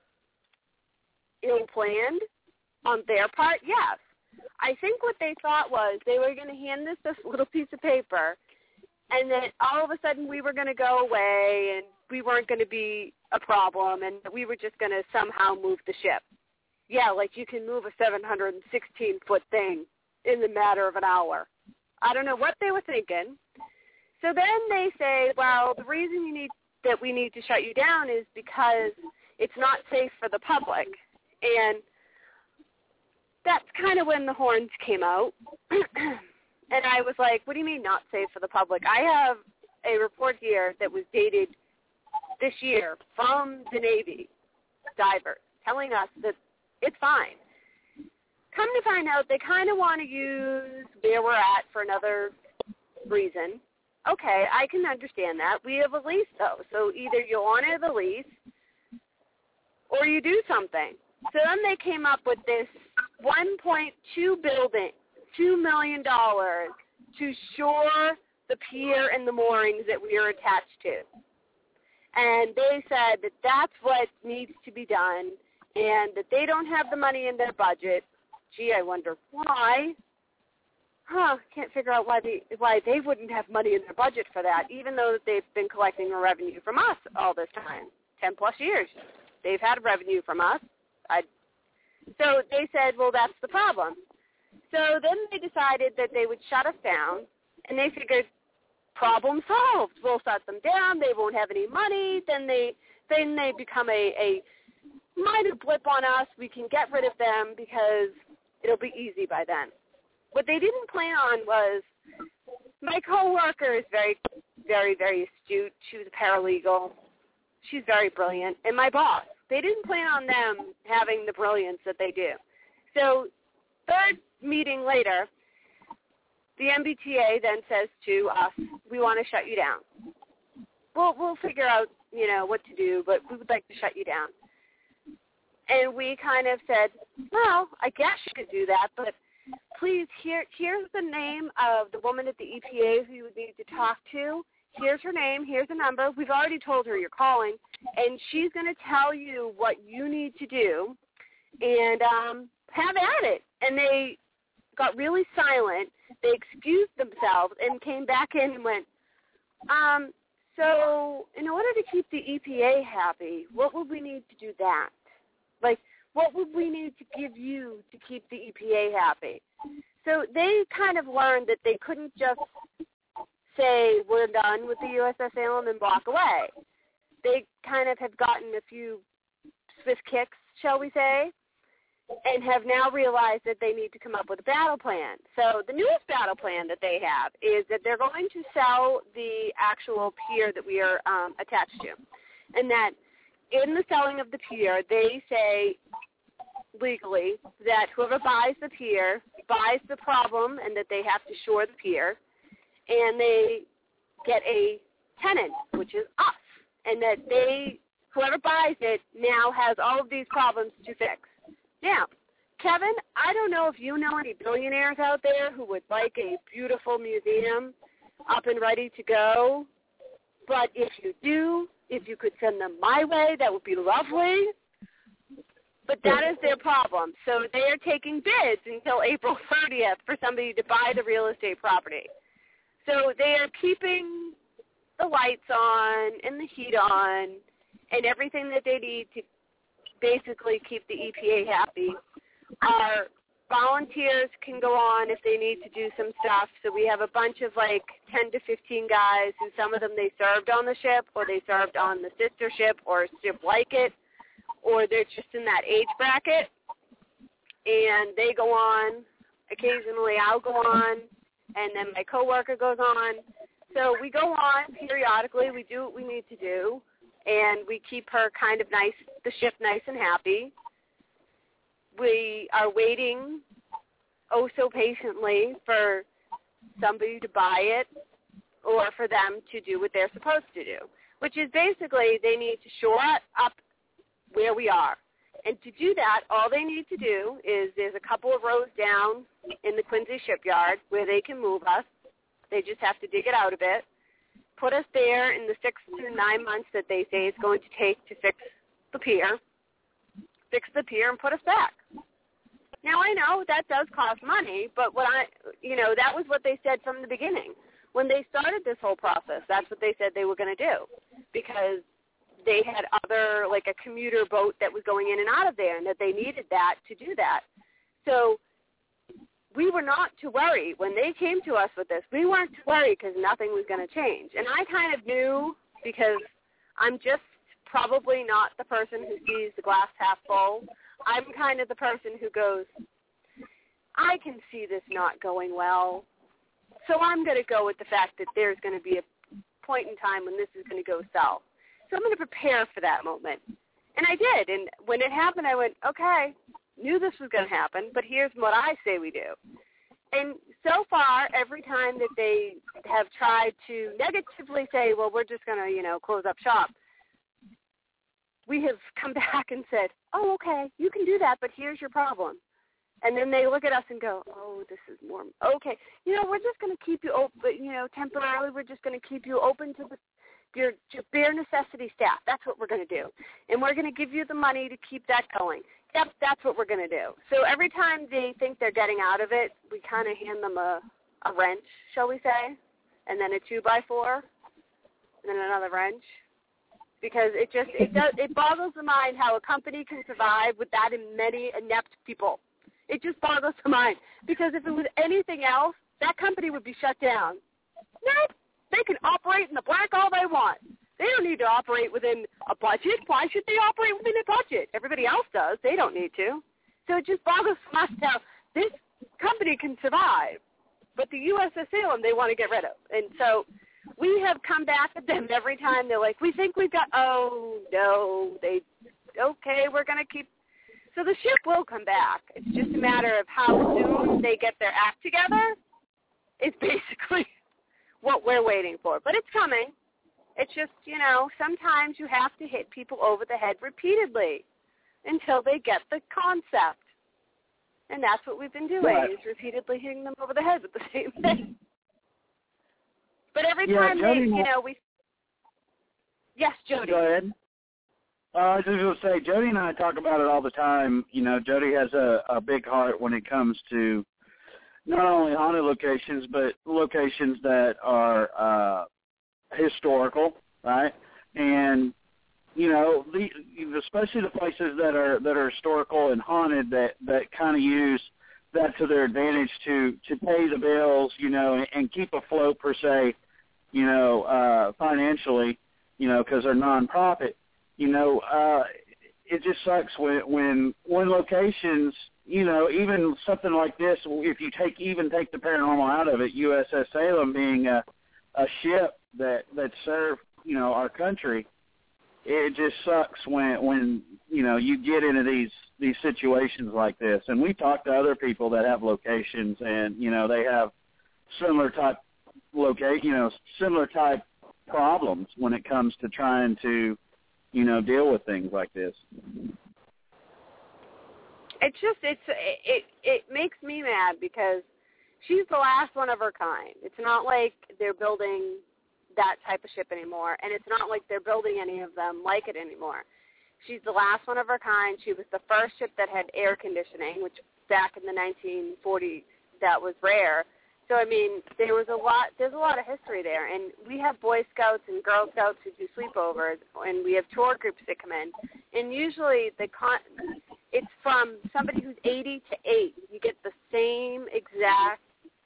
Ill-planned on their part, yes. I think what they thought was they were going to hand us this little piece of paper, and then all of a sudden we were going to go away and we weren't going to be a problem, and we were just going to somehow move the ship. Yeah, like you can move a 716-foot thing in the matter of an hour. I don't know what they were thinking. So then they say, well, the reason we need to shut you down is because it's not safe for the public. And that's kind of when the horns came out. And I was like, what do you mean not safe for the public? I have a report here that was dated this year from the Navy divers telling us that it's fine. Come to find out, they kind of want to use where we're at for another reason. Okay, I can understand that. We have a lease, though, so either you honor the lease or you do something. So then they came up with this $1.2 million to shore the pier and the moorings that we are attached to. And they said that that's what needs to be done and that they don't have the money in their budget. Gee, I wonder why. Can't figure out why they wouldn't have money in their budget for that, even though they've been collecting a revenue from us all this time, 10 plus years. They've had revenue from us. So they said, well, that's the problem. So then they decided that they would shut us down, and they figured, problem solved. We'll shut them down. They won't have any money. Then they become a minor blip on us. We can get rid of them because it'll be easy by then. What they didn't plan on was my coworker is very, very, very astute. She was a paralegal. She's very brilliant. And my boss, they didn't plan on them having the brilliance that they do. So third meeting later, the MBTA then says to us, we want to shut you down. We'll figure out, what to do, but we would like to shut you down. And we kind of said, well, I guess you could do that, but please, here's the name of the woman at the EPA who you would need to talk to. Here's her name. Here's the number. We've already told her you're calling, and she's going to tell you what you need to do, and have at it. And they got really silent. They excused themselves and came back in and went, so in order to keep the EPA happy, what would we need to do that? Like, what would we need to give you to keep the EPA happy? So they kind of learned that they couldn't just say we're done with the USS Salem and walk away. They kind of have gotten a few swift kicks, shall we say, and have now realized that they need to come up with a battle plan. So the newest battle plan that they have is that they're going to sell the actual pier that we are attached to, and that in the selling of the pier, they say legally that whoever buys the pier buys the problem and that they have to shore the pier, and they get a tenant, which is us, and that they whoever buys it now has all of these problems to fix. Now, Kevin, I don't know if you know any billionaires out there who would like a beautiful museum up and ready to go, but if you do, if you could send them my way, that would be lovely. But that is their problem. So they are taking bids until April 30th for somebody to buy the real estate property. So they are keeping the lights on and the heat on and everything that they need to basically keep the EPA happy. Our volunteers can go on if they need to do some stuff. So we have a bunch of 10 to 15 guys who some of them they served on the ship or they served on the sister ship or a ship like it, or they're just in that age bracket. And they go on. Occasionally I'll go on, and then my coworker goes on. So we go on periodically. We do what we need to do, and we keep her kind of nice, the ship nice and happy. We are waiting oh so patiently for somebody to buy it or for them to do what they're supposed to do, which is basically they need to shore up where we are. And to do that, all they need to do is there's a couple of rows down in the Quincy shipyard where they can move us. They just have to dig it out a bit, put us there in the 6 to 9 months that they say it's going to take to fix the pier and put us back. Now, I know that does cost money, but that was what they said from the beginning. When they started this whole process, that's what they said they were going to do, because they had other, a commuter boat that was going in and out of there, and that they needed that to do that. So we were not to worry. When they came to us with this, we weren't to worry because nothing was going to change. And I kind of knew, because I'm just probably not the person who sees the glass half full. I'm kind of the person who goes, I can see this not going well, so I'm going to go with the fact that there's going to be a point in time when this is going to go south. So I'm going to prepare for that moment. And I did. And when it happened, I went, okay, knew this was going to happen, but here's what I say we do. And so far, every time that they have tried to negatively say, well, we're just going to, close up shop, we have come back and said, oh, okay, you can do that, but here's your problem. And then they look at us and go, oh, this is more, okay. We're just going to keep you open, temporarily we're just going to keep you open to your bare necessity staff. That's what we're going to do. And we're going to give you the money to keep that going. Yep, that's what we're going to do. So every time they think they're getting out of it, we kind of hand them a wrench, shall we say, and then a 2x4, and then another wrench. Because it boggles the mind how a company can survive with that many inept people. It just boggles the mind. Because if it was anything else, that company would be shut down. Nope. They can operate in the black all they want. They don't need to operate within a budget. Why should they operate within a budget? Everybody else does. They don't need to. So it just boggles the mind how this company can survive. But the USS Salem, they want to get rid of. And so we have come back at them every time. They're like, we think we've got, oh, no. Okay, we're going to keep. So the ship will come back. It's just a matter of how soon they get their act together. It's basically what we're waiting for. But it's coming. It's just, sometimes you have to hit people over the head repeatedly until they get the concept. And that's what we've been doing, is repeatedly hitting them over the head with the same thing. But every time Jody, Yes, Jody. Go ahead. I was just going to say, Jody and I talk about it all the time. Jody has a big heart when it comes to not only haunted locations, but locations that are historical, right? And, especially the places that are historical and haunted that kind of use that to their advantage to pay the bills, and keep afloat per se, financially, because they're nonprofit. It just sucks when locations, even something like this, if you take the paranormal out of it, USS Salem being a ship that served, our country, it just sucks when you get into these situations like this. And we talk to other people that have locations, and they have similar type problems when it comes to trying to deal with things like this. It's just it makes me mad because she's the last one of her kind. It's not like they're building that type of ship anymore, and it's not like they're building any of them like it anymore. She's the last one of her kind. She was the first ship that had air conditioning, which back in the 1940s that was rare. So I mean, there's a lot of history there, and we have Boy Scouts and Girl Scouts who do sleepovers, and we have tour groups that come in, and usually it's from somebody who's 80 to 8. You get the same exact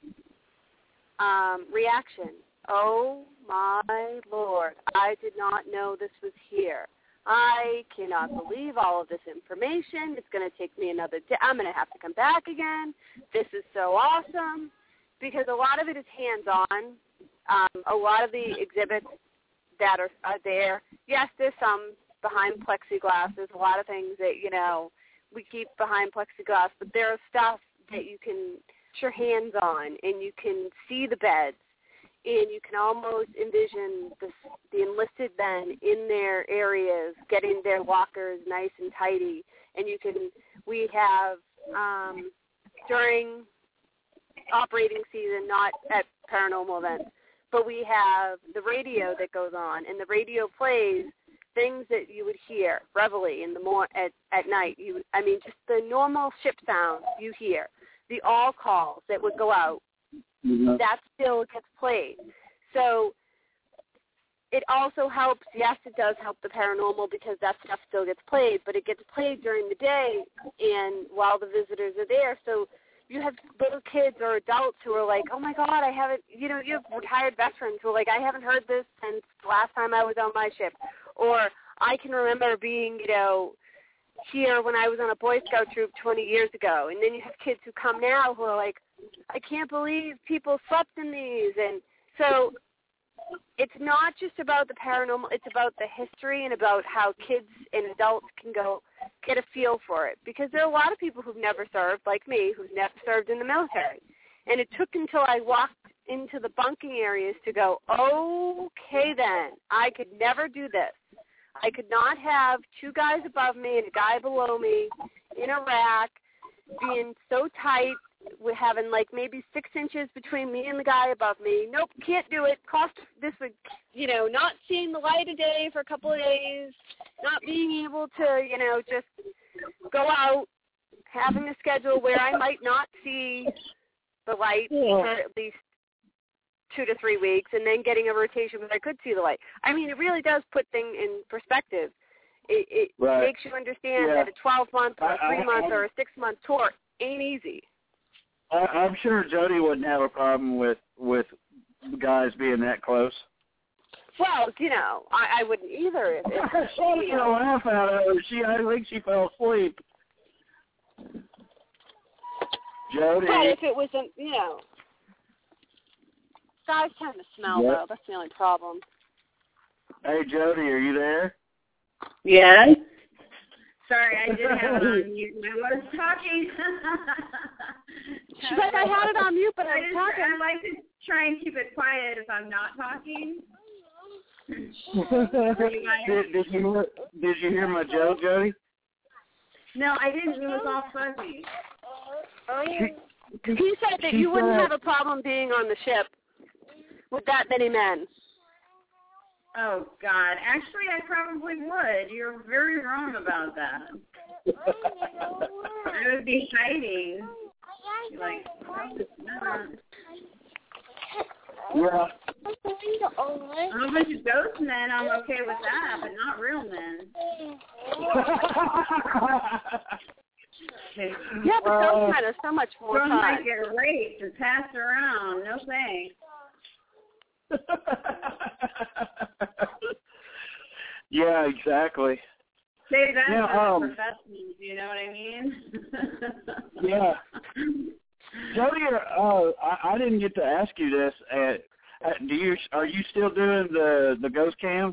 reaction. Oh my Lord, I did not know this was here. I cannot believe all of this information. It's going to take me another day. I'm going to have to come back again. This is so awesome. Because a lot of it is hands-on. A lot of the exhibits that are there, yes, there's some behind plexiglass. There's a lot of things that, we keep behind plexiglass, but there are stuff that you can put your hands on, and you can see the beds, and you can almost envision the enlisted men in their areas getting their lockers nice and tidy. And we have, during operating season, not at paranormal events, but we have the radio that goes on, and the radio plays things that you would hear reveille in the at night. Just the normal ship sounds you hear, the all calls that would go out, that still gets played. So it also helps. Yes, it does help the paranormal because that stuff still gets played, but it gets played during the day and while the visitors are there. So you have little kids or adults who are like, oh, my God, I haven't, you have retired veterans who are like, I haven't heard this since the last time I was on my ship. Or I can remember being, here when I was on a Boy Scout troop 20 years ago. And then you have kids who come now who are like, I can't believe people slept in these. And so it's not just about the paranormal. It's about the history and about how kids and adults can go get a feel for it. Because there are a lot of people who've never served, like me, who've never served in the military. And it took until I walked into the bunking areas to go, okay then, I could never do this. I could not have two guys above me and a guy below me in a rack being so tight, with having like maybe 6 inches between me and the guy above me. Nope, can't do it. This would, not seeing the light of day for a couple of days, not being able to, just go out, having a schedule where I might not see the light for at least 2 to 3 weeks, and then getting a rotation where I could see the light. I mean, it really does put things in perspective. It right. makes you understand that a 12-month or a 3-month or a 6-month tour ain't easy. I'm sure Jody wouldn't have a problem with guys being that close. Well, I wouldn't either. She's gonna laugh at her. I think she fell asleep. Jody. But if it wasn't, guys tend to smell though. That's the only problem. Hey, Jody, are you there? Yes. Sorry, I did have it on mute. I was talking. She's like, I had it on mute, but I was talking. I like to try and keep it quiet if I'm not talking. Did you hear my joke, Jody? No, I didn't. It was all fuzzy. He said that you wouldn't have a problem being on the ship with that many men. Oh, God. Actually, I probably would. You're very wrong about that. I would be hiding. Like, yeah. A bunch of ghost men, I'm okay with that, but not real men. Yeah, but those men are so much more fun. Some might get raped and passed around. No thanks. Yeah, exactly. Say that for professionals, you know what I mean? Yeah. Jody, I didn't get to ask you this. Are you still doing the ghost cams?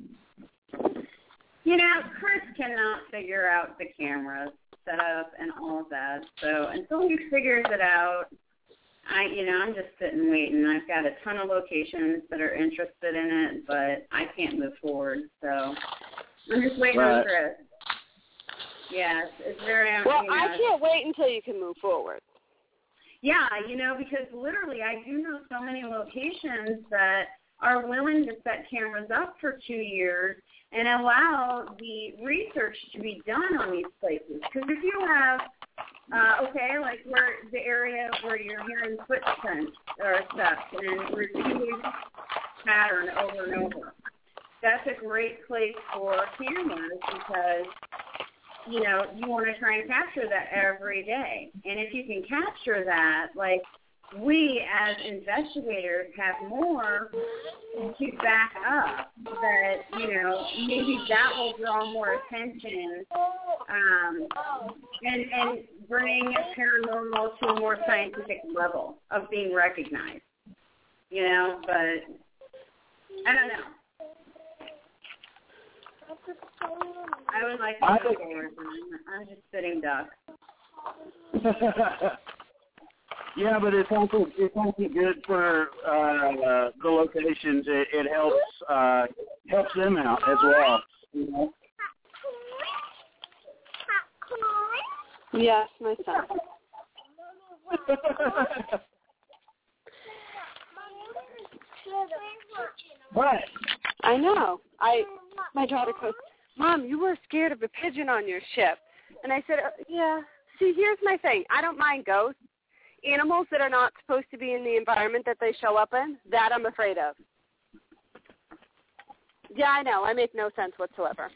Chris cannot figure out the camera setup and all of that. So until he figures it out, I'm just sitting waiting. I've got a ton of locations that are interested in it, but I can't move forward. So I'm just waiting on Chris. Yes, it's very. Well, I can't wait until you can move forward. Yeah, because literally I do know so many locations that are willing to set cameras up for 2 years and allow the research to be done on these places. Because if you have, like where the area where you're hearing footprints or steps and repeated pattern over and over, that's a great place for cameras because, you want to try and capture that every day. And if you can capture that, like, we as investigators have more to back up that, maybe that will draw more attention and bring paranormal to a more scientific level of being recognized. But I don't know. I would like to go there, but I'm just sitting duck. Yeah, but it's also good for the locations. It helps them out as well. Yes, my son. What? I know. My daughter goes, Mom, you were scared of a pigeon on your ship. And I said, yeah. See, here's my thing. I don't mind ghosts. Animals that are not supposed to be in the environment that they show up in, that I'm afraid of. Yeah, I know. I make no sense whatsoever.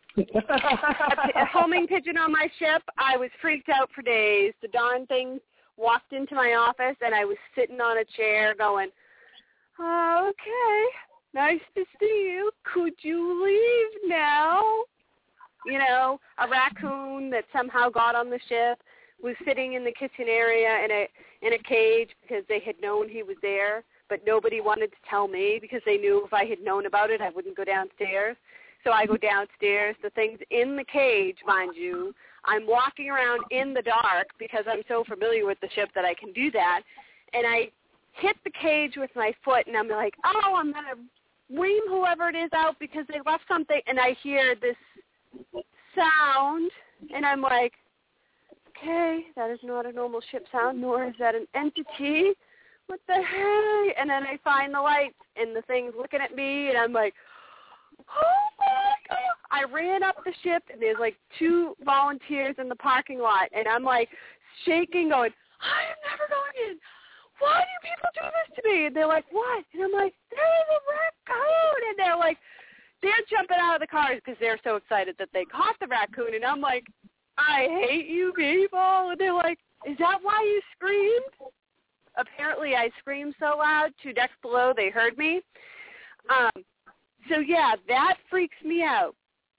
A homing pigeon on my ship, I was freaked out for days. The darn thing walked into my office, and I was sitting on a chair going, okay, nice to see you. Could you leave now? A raccoon that somehow got on the ship was sitting in the kitchen area in a cage because they had known he was there, but nobody wanted to tell me because they knew if I had known about it, I wouldn't go downstairs. So I go downstairs. The thing's in the cage, mind you. I'm walking around in the dark because I'm so familiar with the ship that I can do that. And I hit the cage with my foot, and I'm like, oh, I'm going to ream whoever it is out because they left something. And I hear this sound, and I'm like, okay, that is not a normal ship sound, nor is that an entity. What the heck? And then I find the lights, and the thing's looking at me, and I'm like, oh, my God. I ran up the ship, and there's like 2 volunteers in the parking lot, and I'm like shaking, going, I am never going in. Why do people do this to me? And they're like, what? And I'm like, there's a raccoon. And they're jumping out of the cars because they're so excited that they caught the raccoon. And I'm like, I hate you people. And they're like, is that why you screamed? Apparently I screamed so loud, 2 decks below, they heard me. So, yeah, that freaks me out.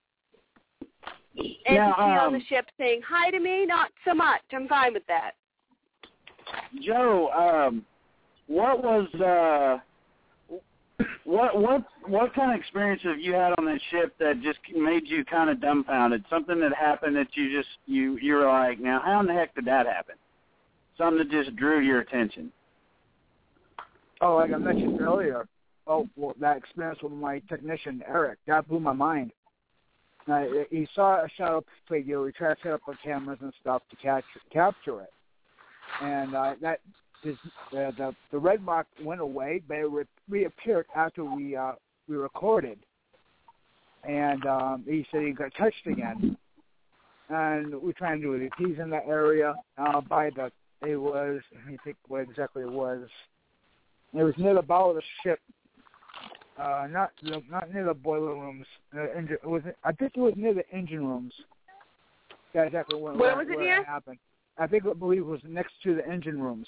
Entity on the ship saying hi to me, not so much. I'm fine with that. Joe, what was what kind of experience have you had on that ship that just made you kind of dumbfounded? Something that happened that you're like, now how in the heck did that happen? Something that just drew your attention. Oh, like I mentioned earlier. That experience with my technician Eric, that blew my mind. He saw a shadow figure. We tried to set up our cameras and stuff to capture it. And the red mark went away, but it reappeared after we recorded. And he said he got touched again. And we tried to do it. He's in that area let me think where exactly it was. It was near the bow of the ship. Not near the boiler rooms. I think it was near the engine rooms. That's exactly where was it near? It happened. I believe it was next to the engine rooms.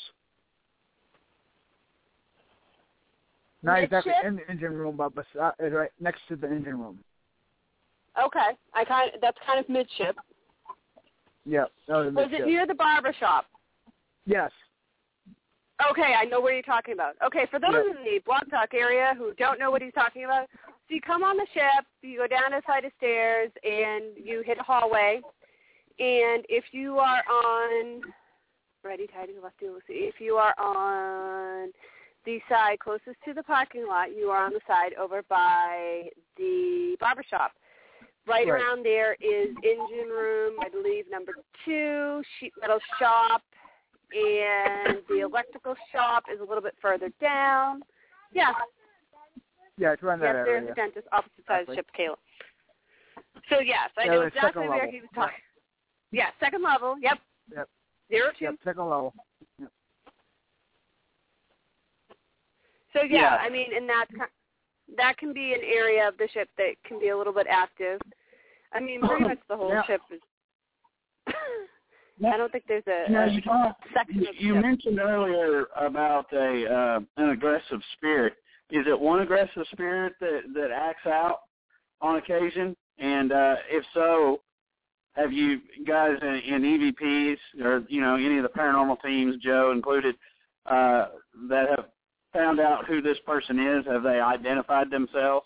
Not exactly in the engine room, but right next to the engine room. Okay, that's kind of midship. Yeah, that was midship. Was it near the barber shop? Yes. Okay, I know where you're talking about. Okay, for those in the Blog Talk area who don't know what he's talking about, so you come on the ship, you go down a flight of stairs, and you hit a hallway. And if you are on, ready, tidy, lefty, we'll see. If you are on the side closest to the parking lot, you are on the side over by the barbershop. Right around there is engine room, I believe, number 2, sheet metal shop, and the electrical shop is a little bit further down. Yeah. Yeah, it's around that area. There's the dentist opposite side of the ship, Caleb. So, yes, I know exactly where he was talking. Yeah, second level, yep. 02. Yep, second level. Yep. So, yeah, I mean, and that can be an area of the ship that can be a little bit active. I mean, pretty much the whole ship is. I don't think there's a section of the You ship. mentioned earlier about an aggressive spirit. Is it one aggressive spirit that acts out on occasion? And if so, have you guys in EVPs or, any of the paranormal teams, Joe included, that have found out who this person is? Have they identified themselves?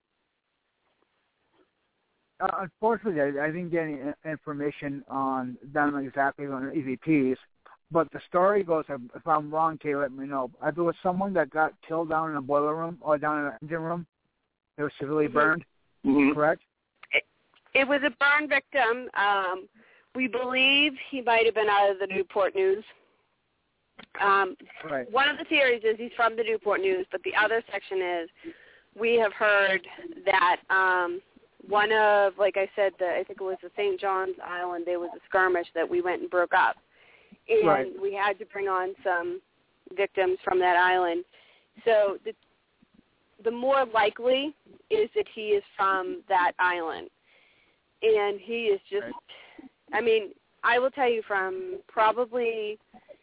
Unfortunately, I didn't get any information on them exactly on EVPs, but the story goes, if I'm wrong, Kay, let me know. There was someone that got killed down in a boiler room or down in an engine room. They were severely burned, correct? It was a burn victim. We believe he might have been out of the Newport News. Right. One of the theories is he's from the Newport News, but the other section is we have heard that one of, like I said, I think it was the St. John's Island, there was a skirmish that we went and broke up. And we had to bring on some victims from that island. So the more likely is that he is from that island. And he is just, I mean, I will tell you from probably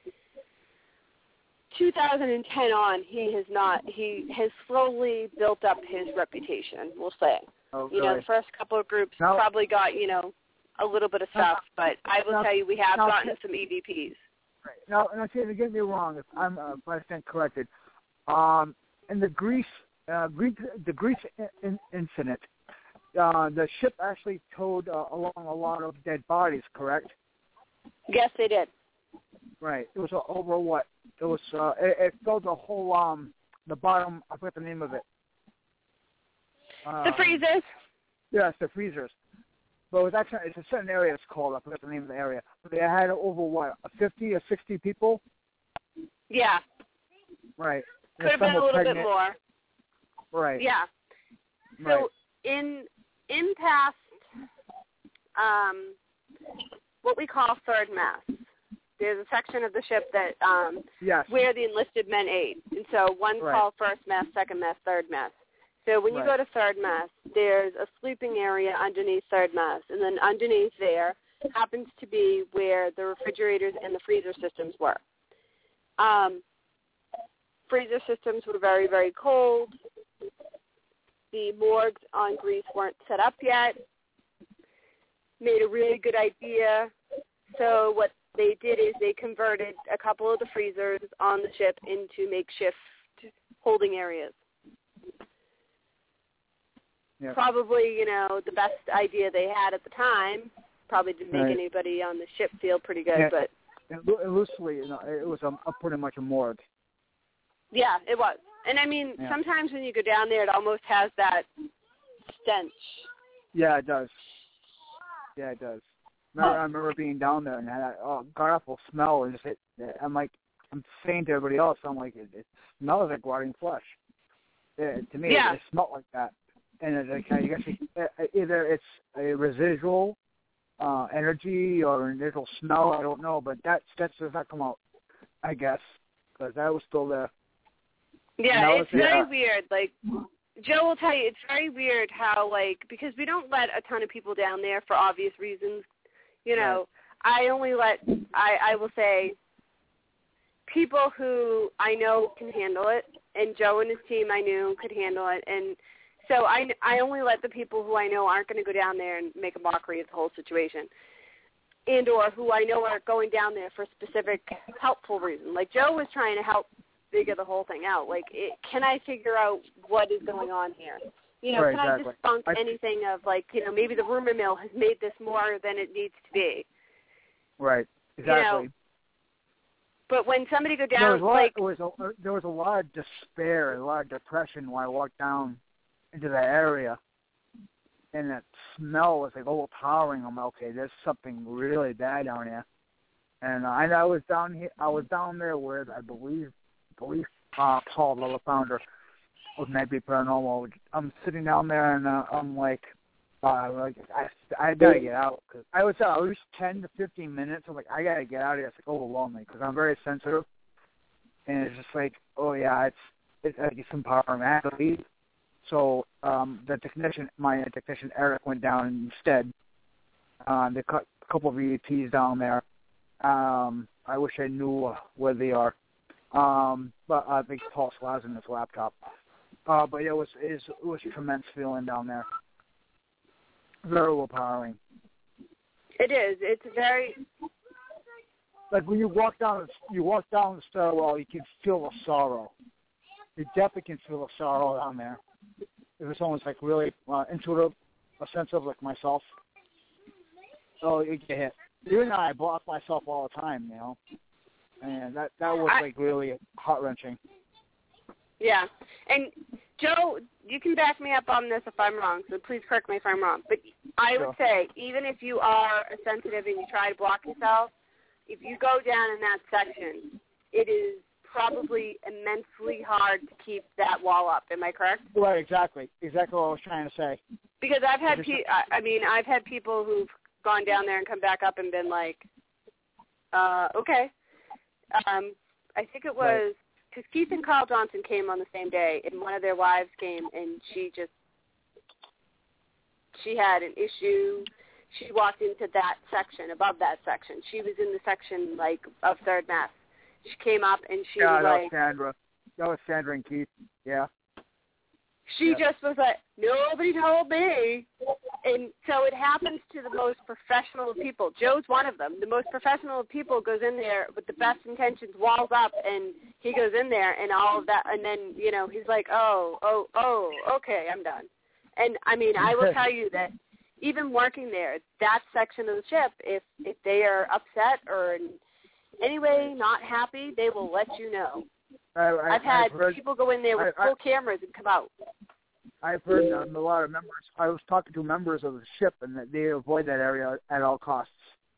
2010 on, he has slowly built up his reputation, we'll say. Oh, the first couple of groups probably got, a little bit of stuff, but I will tell you we have gotten some EVPs. Right. Now, don't get me wrong, if I stand corrected. In the Greece incident, the ship actually towed along a lot of dead bodies, correct? Yes, they did. Right. It was over what? It was. It filled the whole the bottom. I forget the name of it. The freezers. Yes, the freezers. But it's a certain area it's called. I forget the name of the area. But they had over what, 50 or 60 people? Yeah. Right. Could have been a little bit more. Right. Yeah. So in past what we call third mess, there's a section of the ship that where the enlisted men ate. And so one's called first mess, second mess, third mess. So when you go to third mess, there's a sleeping area underneath third mess. And then underneath there happens to be where the refrigerators and the freezer systems were. Freezer systems were very, very cold. The morgues on Greece weren't set up yet. Made a really good idea. So what they did is they converted a couple of the freezers on the ship into makeshift holding areas. Yep. Probably, the best idea they had at the time. Probably didn't make anybody on the ship feel pretty good, but loosely, it was pretty much a morgue. Yeah, it was. And I mean, sometimes when you go down there, it almost has that stench. Yeah, it does. I remember being down there and had that god-awful smell, and I'm saying to everybody else, it smells like rotting flesh. To me, it smelled like that. And I guess either it's a residual energy or a residual smell, I don't know, but that does not come out, I guess, because that was still there. Yeah, it's very weird. Like, Joe will tell you, it's very weird how, because we don't let a ton of people down there for obvious reasons. I only let, I will say, people who I know can handle it, and Joe and his team I knew could handle it, and so I only let the people who I know aren't going to go down there and make a mockery of the whole situation, and or who I know are going down there for a specific helpful reason. Like Joe was trying to help figure the whole thing out. Can I figure out what is going on here? Can I debunk anything of maybe the rumor mill has made this more than it needs to be? Right. Exactly. But when somebody go down, there was a lot of despair, a lot of depression when I walked down into that area. and that smell was like overpowering. I'm like, okay, there's something really bad down here. And I was down here. I was down there with, I believe Paul, the founder of Maybe Paranormal. I'm sitting down there, and I'm like, I gotta get out. Cause I was at least 10 to 15 minutes. I'm like, I gotta get out of here. It's like overwhelming because I'm very sensitive, and it's just like, oh yeah, it's like some power man to leave. So my technician Eric went down instead. They cut a couple of EVPs down there. I wish I knew where they are. But I think Paul Slaz in his laptop. But it was a tremendous feeling down there. Very overpowering. It is. It's very. Like when you walk down the stairwell, you can feel the sorrow. You definitely can feel the sorrow down there. It was almost like really intuitive, a sense of like myself. Oh, you get hit. Even I block myself all the time, you know. And that was like really heart-wrenching. Yeah. And Joe, you can back me up on this if I'm wrong, so please correct me if I'm wrong. But I would say, even if you are sensitive and you try to block yourself, if you go down in that section, it is probably immensely hard to keep that wall up. Am I correct? Right, exactly. Exactly what I was trying to say. Because I've had I've had people who've gone down there and come back up and been like, okay. I think it was because Keith and Carl Johnson came on the same day, and one of their wives came, and she had an issue. She walked into that section, above that section. She was in the section, like, of Third Mass. She came up, and she was like... That was Sandra and Keith, yeah. She just was like, nobody told me. And so it happens to the most professional of people. Joe's one of them. The most professional of people goes in there with the best intentions, walls up, and he goes in there and all of that. And then, you know, he's like, oh, okay, I'm done. And, I mean, I will tell you that even working there, that section of the ship, if they are upset or in any way not happy, they will let you know. I've had people go in there with full cameras and come out. I've heard a lot of members. I was talking to members of the ship, and they avoid that area at all costs.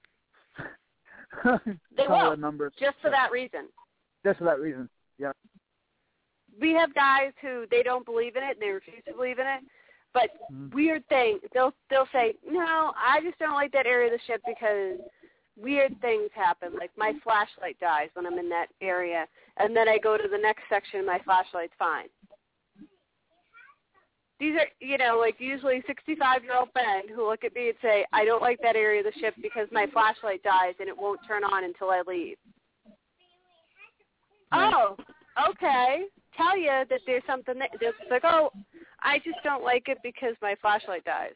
They will, just for that reason. Just for that reason, yeah. We have guys who they don't believe in it, and they refuse to believe in it. But weird thing, they'll say, no, I just don't like that area of the ship because weird things happen. Like my flashlight dies when I'm in that area, and then I go to the next section and my flashlight's fine. These are, you know, like usually 65-year-old men who look at me and say, I don't like that area of the ship because my flashlight dies and it won't turn on until I leave. Oh, okay. Tell you that there's something that, it's like, oh, I just don't like it because my flashlight dies.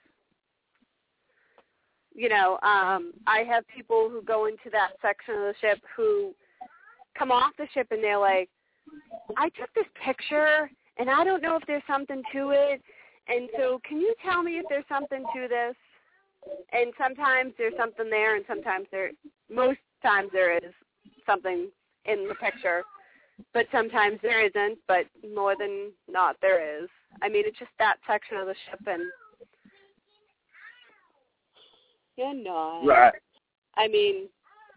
You know, I have people who go into that section of the ship who come off the ship and they're like, I took this picture and I don't know if there's something to it. And so can you tell me if there's something to this? And sometimes there's something there and most times there is something in the picture. But sometimes there isn't, but more than not there is. I mean, it's just that section of the ship and you're not. Right. I mean,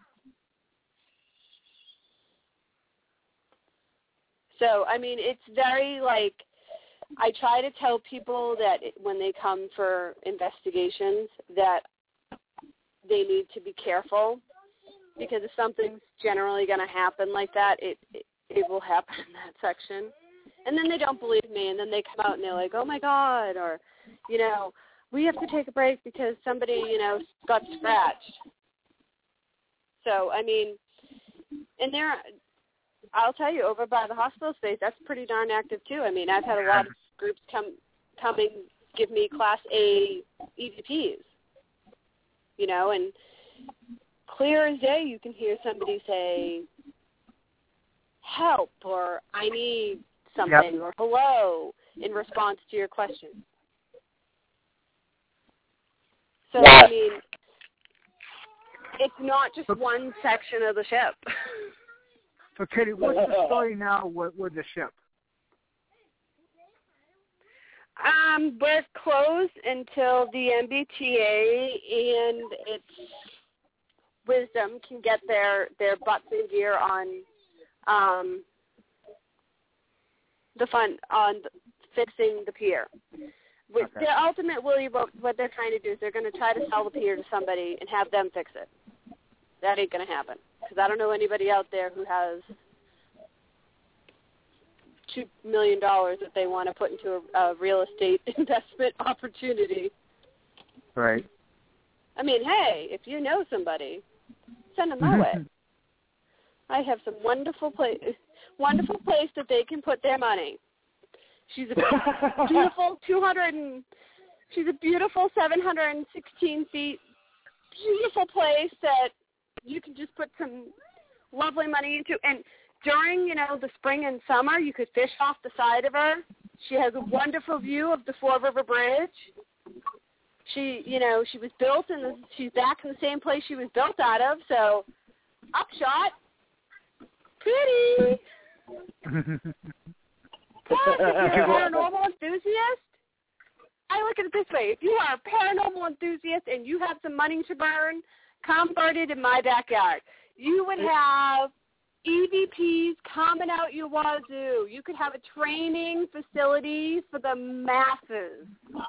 so, I mean, it's very, like, I try to tell people that when they come for investigations that they need to be careful because if something's generally going to happen like that, it will happen in that section. And then they don't believe me, and then they come out and they're like, oh, my God, or, you know, we have to take a break because somebody, you know, got scratched. So, I mean, and I'll tell you, over by the hospital space, that's pretty darn active, too. I mean, I've had a lot of groups come and give me Class A EVPs, you know, and clear as day you can hear somebody say, help, or I need something, or hello, in response to your question. So, I mean, it's not just one section of the ship. So, Katie, what's the story now with the ship? we're closed until the MBTA and its wisdom can get their butts in gear on fixing the pier. Okay. Their ultimate what they're trying to do is they're going to try to sell the pier to somebody and have them fix it. That ain't going to happen because I don't know anybody out there who has $2 million that they want to put into a real estate investment opportunity. Right. I mean, hey, if you know somebody, send them my way. I have some wonderful place that they can put their money. She's a beautiful 716 feet, beautiful place that you can just put some lovely money into. And during, the spring and summer, you could fish off the side of her. She has a wonderful view of the Fall River Bridge. She was built she's back in the same place she was built out of. So, upshot, pretty. Plus, if you're a paranormal enthusiast, I look at it this way. If you are a paranormal enthusiast and you have some money to burn, come burn it in my backyard. You would have EVPs coming out your wazoo. You could have a training facility for the masses.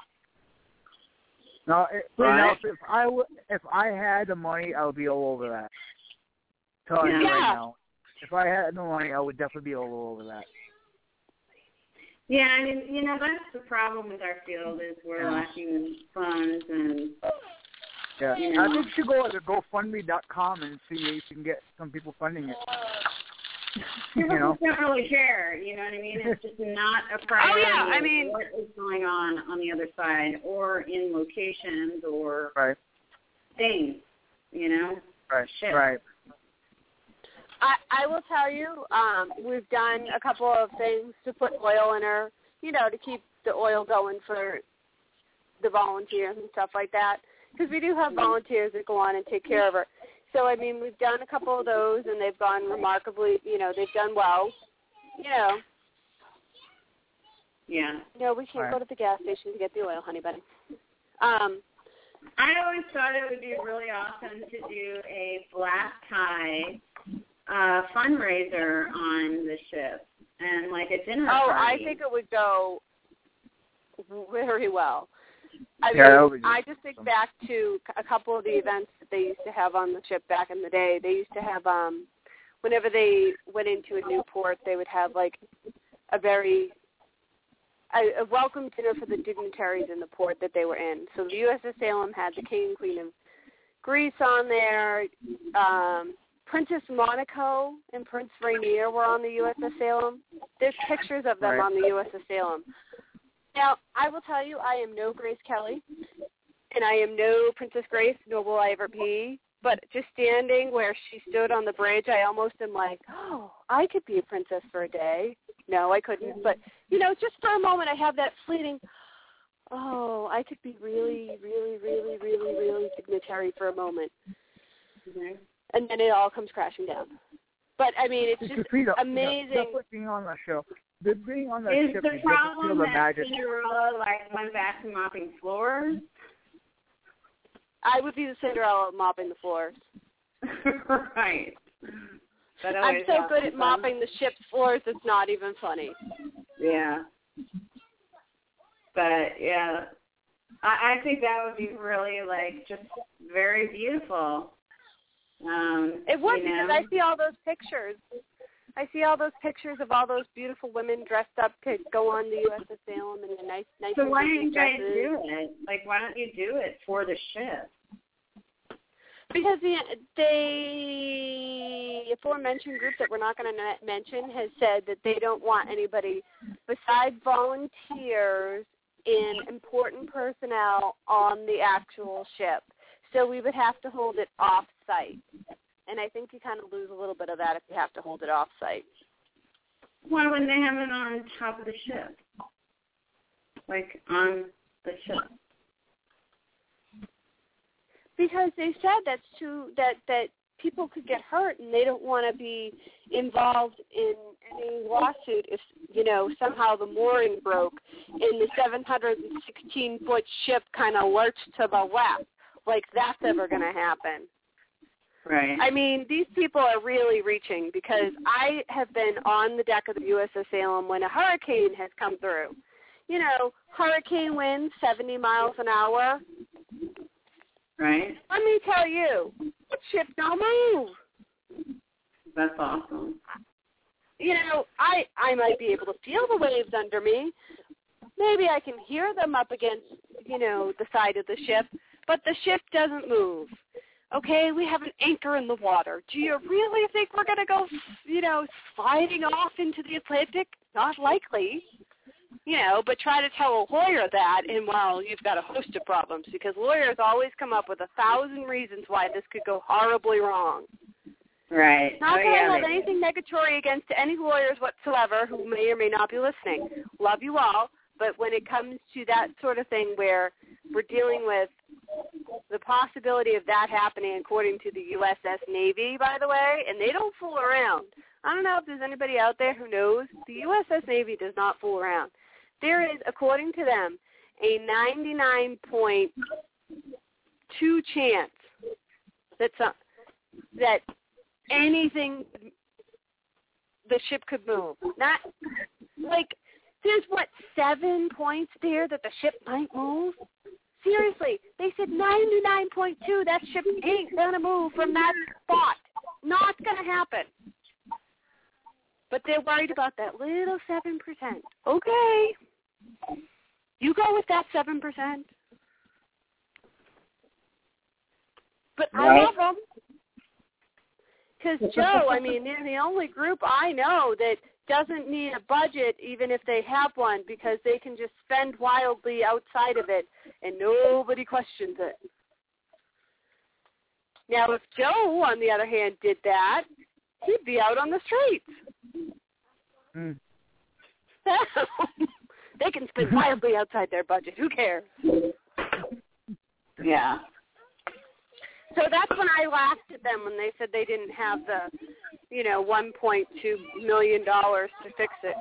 No, if I had the money, I would be all over that. Telling you right now. If I had the money, I would definitely be all over that. Yeah, I mean, that's the problem with our field is we're lacking in funds and. Yeah, I think you should go to GoFundMe.com and see if you can get some people funding it. People don't really care, you know what I mean? It's just not a priority. Oh, yeah, I mean, what is going on the other side or in locations or things, Right, Shit. right. I will tell you, we've done a couple of things to put oil in her, to keep the oil going for the volunteers and stuff like that. Because we do have volunteers that go on and take care of her. So, I mean, we've done a couple of those, and they've gone remarkably, they've done well. Yeah. No, we can't go to the gas station to get the oil, honey bunny. I always thought it would be really awesome to do a black tie fundraiser on the ship and like a dinner party. I think it would go very well. I just think back to a couple of the events that they used to have on the ship back in the day. They used to have, whenever they went into a new port, they would have like a welcome dinner for the dignitaries in the port that they were in. So the USS Salem had the King and Queen of Greece on there. Princess Monaco and Prince Rainier were on the USS Salem. There's pictures of them on the USS Salem. Now, I will tell you, I am no Grace Kelly, and I am no Princess Grace, nor will I ever be. But just standing where she stood on the bridge, I almost am like, oh, I could be a princess for a day. No, I couldn't. But, just for a moment, I have that fleeting, oh, I could be really, really, really, really, really dignitary for a moment. Mm-hmm. And then it all comes crashing down. But, I mean, it's just amazing. Just like being on the show. Being on the Is ship, the problem that magic. Cinderella went back to mopping floors? I would be the Cinderella mopping the floors. Right. I'm so good at mopping the ship's floors, it's not even funny. Yeah. But, yeah, I think that would be really, just very beautiful. It would, because I see all those pictures. I see all those pictures of all those beautiful women dressed up to go on the USS Salem in the nice So why don't you guys dresses. do it? Why don't you do it for the ship? Because the aforementioned group that we're not going to mention has said that they don't want anybody besides volunteers and important personnel on the actual ship. So we would have to hold it off-site. And I think you kind of lose a little bit of that if you have to hold it off-site. Why wouldn't they have it on top of the ship? On the ship? Because they said that people could get hurt, and they don't want to be involved in any lawsuit if, somehow the mooring broke and the 716-foot ship kind of lurched to the left. Like, that's ever going to happen. Right. I mean, these people are really reaching, because I have been on the deck of the USS Salem when a hurricane has come through. Hurricane winds, 70 miles an hour. Right. Let me tell you, the ship don't move. That's awesome. I might be able to feel the waves under me. Maybe I can hear them up against, the side of the ship, but the ship doesn't move. Okay, we have an anchor in the water. Do you really think we're going to go, sliding off into the Atlantic? Not likely. But try to tell a lawyer that, and, well, you've got a host of problems, because lawyers always come up with 1,000 reasons why this could go horribly wrong. Right. Not that I have anything negatory against any lawyers whatsoever who may or may not be listening. Love you all, but when it comes to that sort of thing where we're dealing with the possibility of that happening, according to the USS Navy, by the way, and they don't fool around. I don't know if there's anybody out there who knows. The USS Navy does not fool around. There is, according to them, a 99.2 chance that anything, the ship could move. Not, like, there's, 7 points there that the ship might move? Seriously, they said 99.2, that ship ain't going to move from that spot. Not going to happen. But they're worried about that little 7%. Okay. You go with that 7%. But I love them. Because, Joe, I mean, they're the only group I know that doesn't need a budget even if they have one, because they can just spend wildly outside of it and nobody questions it. Now, if Joe, on the other hand, did that, he'd be out on the streets. Mm. They can spend wildly outside their budget. Who cares? Yeah. So that's when I laughed at them when they said they didn't have the, $1.2 million to fix it.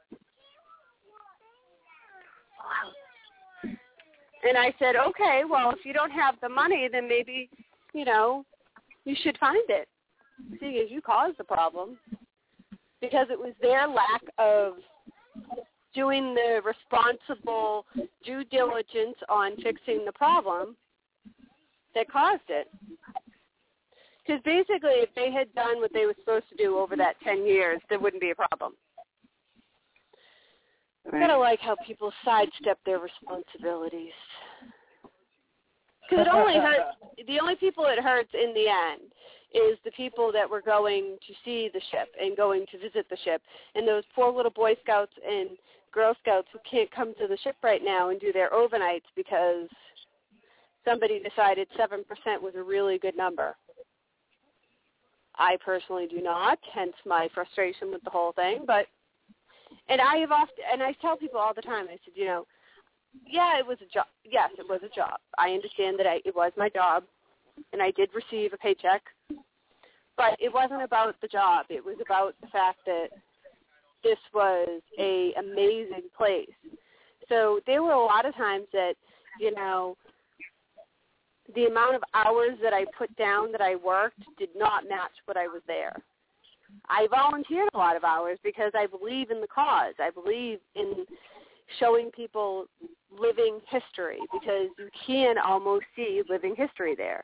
And I said, okay, well, if you don't have the money, then maybe, you should find it, seeing as you caused the problem. Because it was their lack of doing the responsible due diligence on fixing the problem that caused it. Because basically, if they had done what they were supposed to do over that 10 years, there wouldn't be a problem. I kind of like how people sidestep their responsibilities. Because it only hurts, the only people it hurts in the end is the people that were going to see the ship and going to visit the ship, and those poor little Boy Scouts and Girl Scouts who can't come to the ship right now and do their overnights because somebody decided 7% was a really good number. I personally do not, hence my frustration with the whole thing. And I tell people all the time, I said, yeah, it was a job. Yes, it was a job. I understand that it was my job, and I did receive a paycheck. But it wasn't about the job. It was about the fact that this was an amazing place. So there were a lot of times that, the amount of hours that I put down that I worked did not match what I was there. I volunteered a lot of hours because I believe in the cause. I believe in showing people living history, because you can almost see living history there.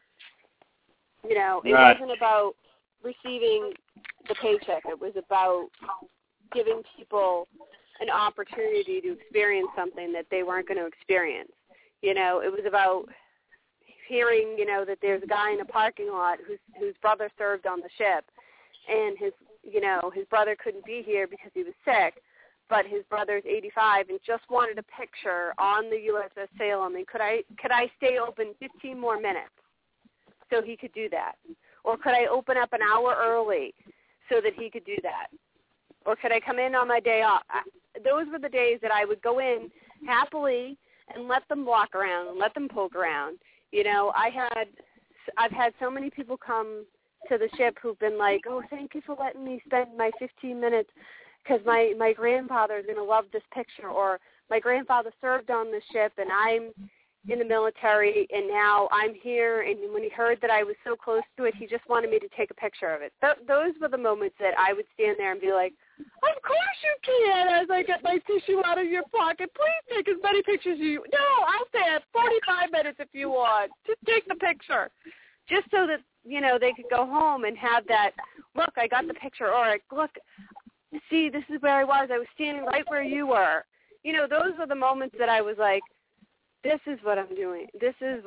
It wasn't about receiving the paycheck. It was about giving people an opportunity to experience something that they weren't going to experience. It was about hearing, that there's a guy in a parking lot whose brother served on the ship, and his brother couldn't be here because he was sick, but his brother's 85 and just wanted a picture on the USS Salem, and could I stay open 15 more minutes so he could do that? Or could I open up an hour early so that he could do that? Or could I come in on my day off? Those were the days that I would go in happily and let them walk around and let them poke around. I've had so many people come to the ship who've been like, oh, thank you for letting me spend my 15 minutes because my grandfather is going to love this picture, or my grandfather served on the ship and I'm in the military and now I'm here, and when he heard that I was so close to it, he just wanted me to take a picture of it. Those were the moments that I would stand there and be like, of course you can, as I get my tissue out of your pocket. Please take as many pictures as you. No, I'll stay at 45 minutes if you want. Just take the picture. Just so that, they could go home and have that, look, I got the picture, or look, see, this is where I was. I was standing right where you were. Those were the moments that I was like, this is what I'm doing. This is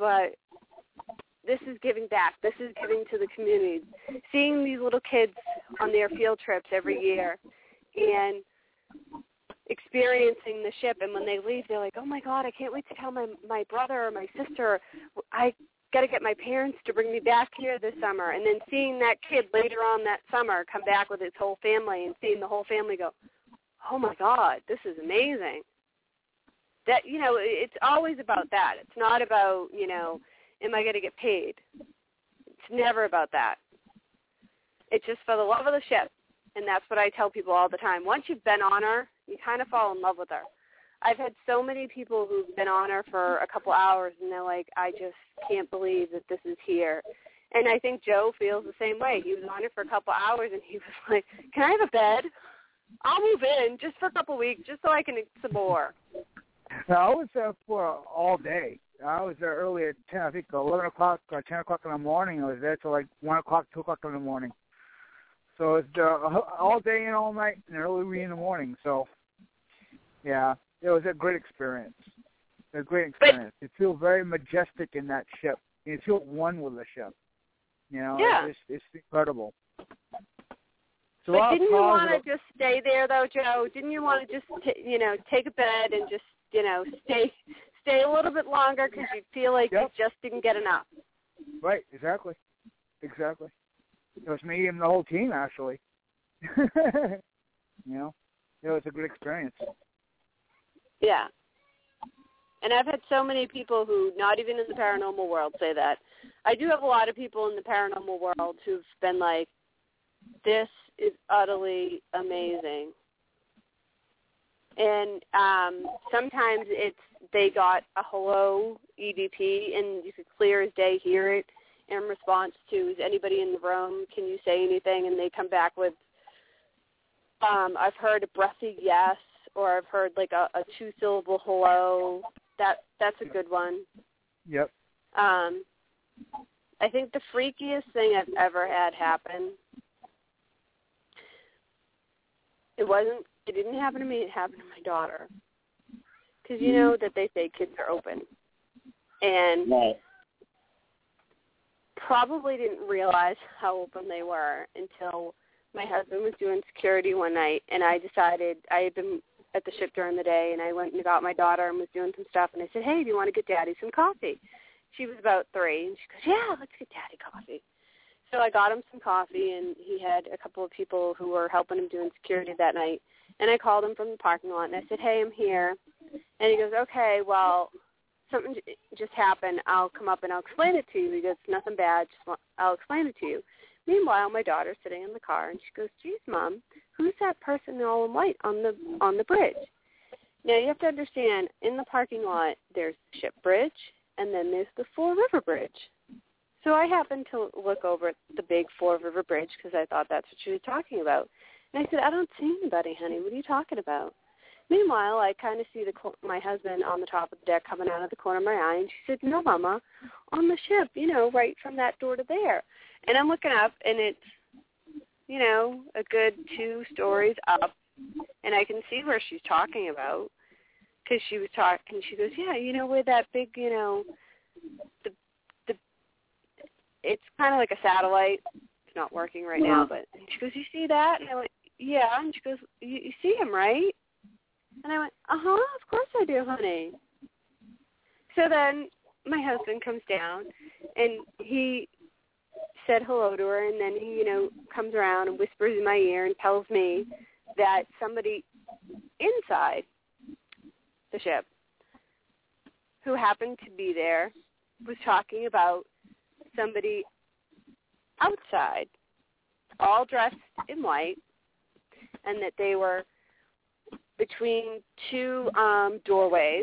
giving back. This is giving to the community. Seeing these little kids on their field trips every year and experiencing the ship, and when they leave, they're like, oh, my God, I can't wait to tell my brother or my sister. I got to get my parents to bring me back here this summer. And then seeing that kid later on that summer come back with his whole family and seeing the whole family go, oh, my God, this is amazing. That, it's always about that. It's not about, am I going to get paid? It's never about that. It's just for the love of the ship. And that's what I tell people all the time. Once you've been on her, you kind of fall in love with her. I've had so many people who've been on her for a couple hours, and they're like, I just can't believe that this is here. And I think Joe feels the same way. He was on it for a couple hours, and he was like, can I have a bed? I'll move in just for a couple weeks just so I can eat some more. I was there for all day. I was there early at 10, I think 11 o'clock or 10 o'clock in the morning. I was there till like 1 o'clock, 2 o'clock in the morning. So it's all day and all night and early in the morning. So, yeah, it was a great experience. A great experience. You feel very majestic in that ship. You feel one with the ship. Yeah. It's incredible. So but didn't you want to just stay there, though, Joe? Didn't you want to just, take a bed and just, stay a little bit longer because you feel like you just didn't get enough? Right, exactly. It was me and the whole team, actually. It was a good experience. Yeah. And I've had so many people who, not even in the paranormal world, say that. I do have a lot of people in the paranormal world who've been like, this is utterly amazing. And sometimes they got a hello EVP, and you could clear as day hear it in response to, is anybody in the room? Can you say anything? And they come back with, I've heard a breathy yes, or I've heard like a 2-syllable hello. That's a good one. Yep. I think the freakiest thing I've ever had happen, it didn't happen to me, it happened to my daughter. Because you know that they say kids are open. And probably didn't realize how open they were until my husband was doing security one night, and I decided, I had been at the ship during the day, and I went and got my daughter and was doing some stuff, and I said, hey, do you want to get Daddy some coffee? She was about 3, and she goes, yeah, let's get Daddy coffee. So I got him some coffee, and he had a couple of people who were helping him doing security that night, and I called him from the parking lot, and I said, hey, I'm here. And he goes, okay, well, something just happened. I'll come up and I'll explain it to you. He goes, nothing bad. I'll explain it to you. Meanwhile, my daughter's sitting in the car, and she goes, geez, Mom, who's that person all in white on the bridge? Now, you have to understand, in the parking lot, there's the ship bridge, and then there's the Four River Bridge. So I happened to look over at the big Four River Bridge because I thought that's what she was talking about. And I said, I don't see anybody, honey. What are you talking about? Meanwhile, I kind of see my husband on the top of the deck coming out of the corner of my eye, and she said, no, Mama, on the ship, right from that door to there. And I'm looking up, and it's, a good 2 stories up, and I can see where she's talking about because she was talking. She goes, yeah, where that big, it's kind of like a satellite. It's not working right now, but and she goes, you see that? And I went, yeah. And she goes, you see him, right? And I went, of course I do, honey. So then my husband comes down, and he said hello to her, and then he, comes around and whispers in my ear and tells me that somebody inside the ship who happened to be there was talking about somebody outside, all dressed in white, and that they were between two doorways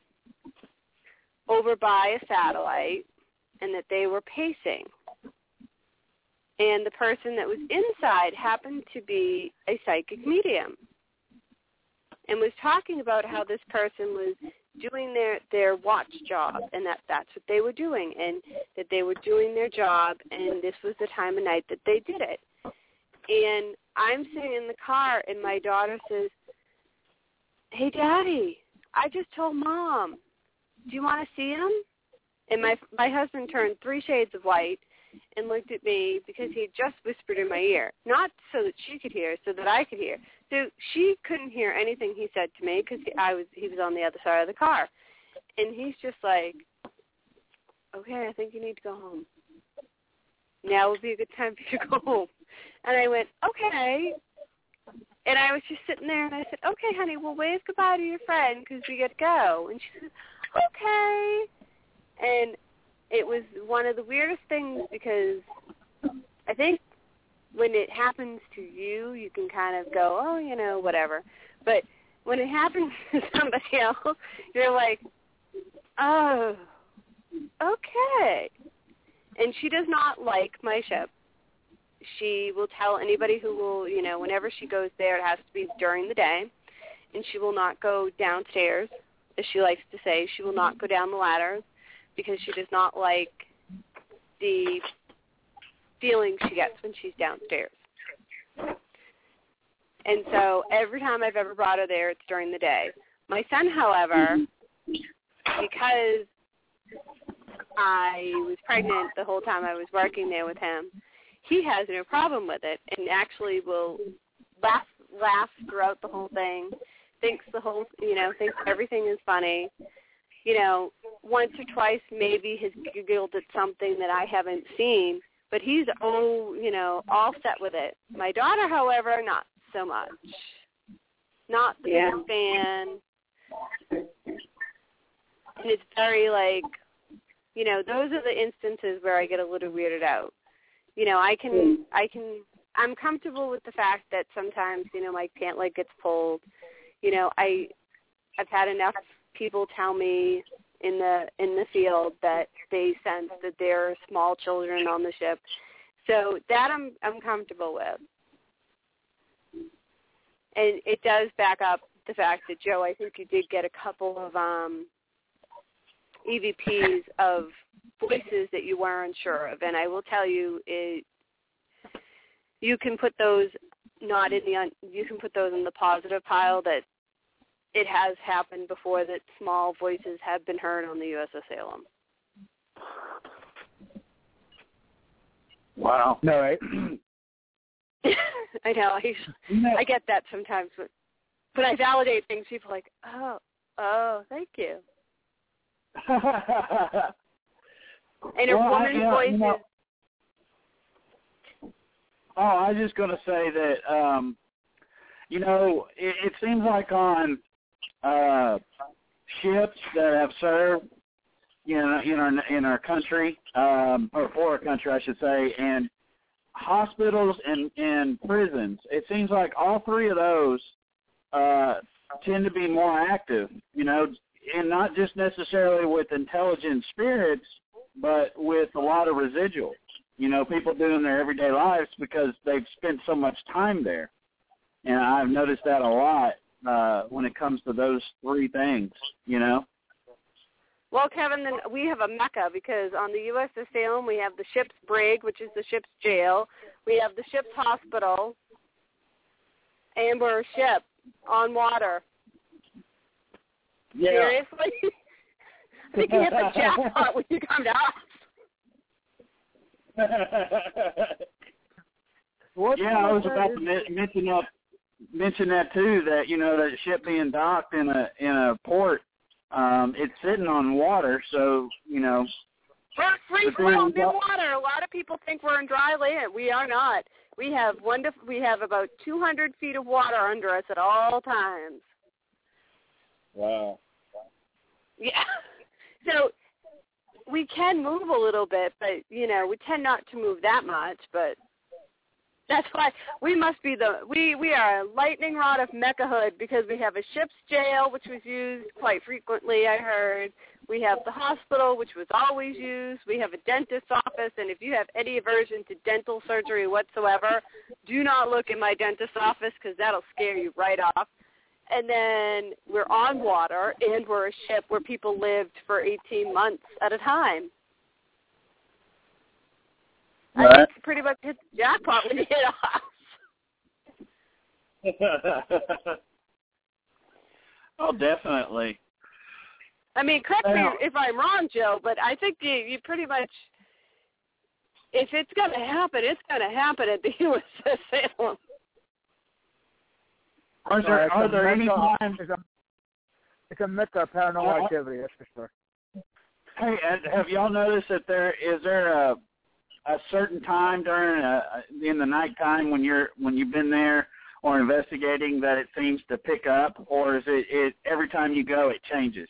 over by a satellite, and that they were pacing. And the person that was inside happened to be a psychic medium and was talking about how this person was doing their watch job, and that's what they were doing, and that they were doing their job, and this was the time of night that they did it. And I'm sitting in the car, and my daughter says, "Hey, Daddy, I just told Mom. Do you want to see him?" And my husband turned 3 shades of white and looked at me because he had just whispered in my ear, not so that she could hear, so that I could hear. So she couldn't hear anything he said to me because he was on the other side of the car. And he's just like, "Okay, I think you need to go home. Now would be a good time for you to go home." And I went, "Okay." And I was just sitting there, and I said, "Okay, honey, well, wave goodbye to your friend because we got to go." And she said, "Okay." And it was one of the weirdest things because I think when it happens to you, you can kind of go, "Oh, you know, whatever." But when it happens to somebody else, you're like, "Oh, okay." And she does not like my ship. She will tell anybody who will, you know, whenever she goes there, it has to be during the day. And she will not go downstairs, as she likes to say. She will not go down the ladders because she does not like the feeling she gets when she's downstairs. And so every time I've ever brought her there, it's during the day. My son, however, because I was pregnant the whole time I was working there with him, he has no problem with it and actually will laugh throughout the whole thing, thinks everything is funny. You know, once or twice maybe has giggled at something that I haven't seen, but he's all set with it. My daughter, however, not so much. Not the biggest fan. And it's very those are the instances where I get a little weirded out. You know, I'm comfortable with the fact that sometimes, my pant leg gets pulled. You know, I've had enough people tell me in the field that they sense that there are small children on the ship. So that I'm comfortable with. And it does back up the fact that, Joe, I think you did get a couple of EVPs of voices that you weren't sure of. And I will tell you, you can put those you can put those in the positive pile, that it has happened before that small voices have been heard on the USS Salem. Wow. No, right? I know. I get that sometimes, but I validate things. People are like, oh, thank you. And a woman's voice is... Oh, I was just going to say that, it seems like on ships that have served, in our country, or for our country, I should say, and hospitals and prisons, it seems like all three of those tend to be more active, and not just necessarily with intelligent spirits, but with a lot of residual. People doing their everyday lives because they've spent so much time there. And I've noticed that a lot when it comes to those three things, Well, Kevin, then we have a mecca because on the USS Salem we have the ship's brig, which is the ship's jail. We have the ship's hospital, and we're a ship on water. Yeah. Seriously? I think you hit the jackpot when you come to us. I was about to mention that too. That that ship being docked in a port, it's sitting on water, so we're free floating in water. A lot of people think we're in dry land. We are not. We have about 200 feet of water under us at all times. Wow. Yeah. So we can move a little bit, but, you know, we tend not to move that much, but that's why we must be we are a lightning rod of mechahood because we have a ship's jail, which was used quite frequently, I heard. We have the hospital, which was always used. We have a dentist's office, and if you have any aversion to dental surgery whatsoever, do not look in my dentist's office because that'll scare you right off. And then we're on water, and we're a ship where people lived for 18 months at a time. Right. I think pretty much hit the jackpot when you hit us. Oh, definitely. I mean, correct me if I'm wrong, Joe, but I think you pretty much, if it's going to happen, it's going to happen at the USS Salem. Are there any times? It's a myth of paranormal activity, that's for sure. Hey, have y'all noticed that is there a certain time during in the nighttime when you've been there or investigating that it seems to pick up, or is it every time you go it changes?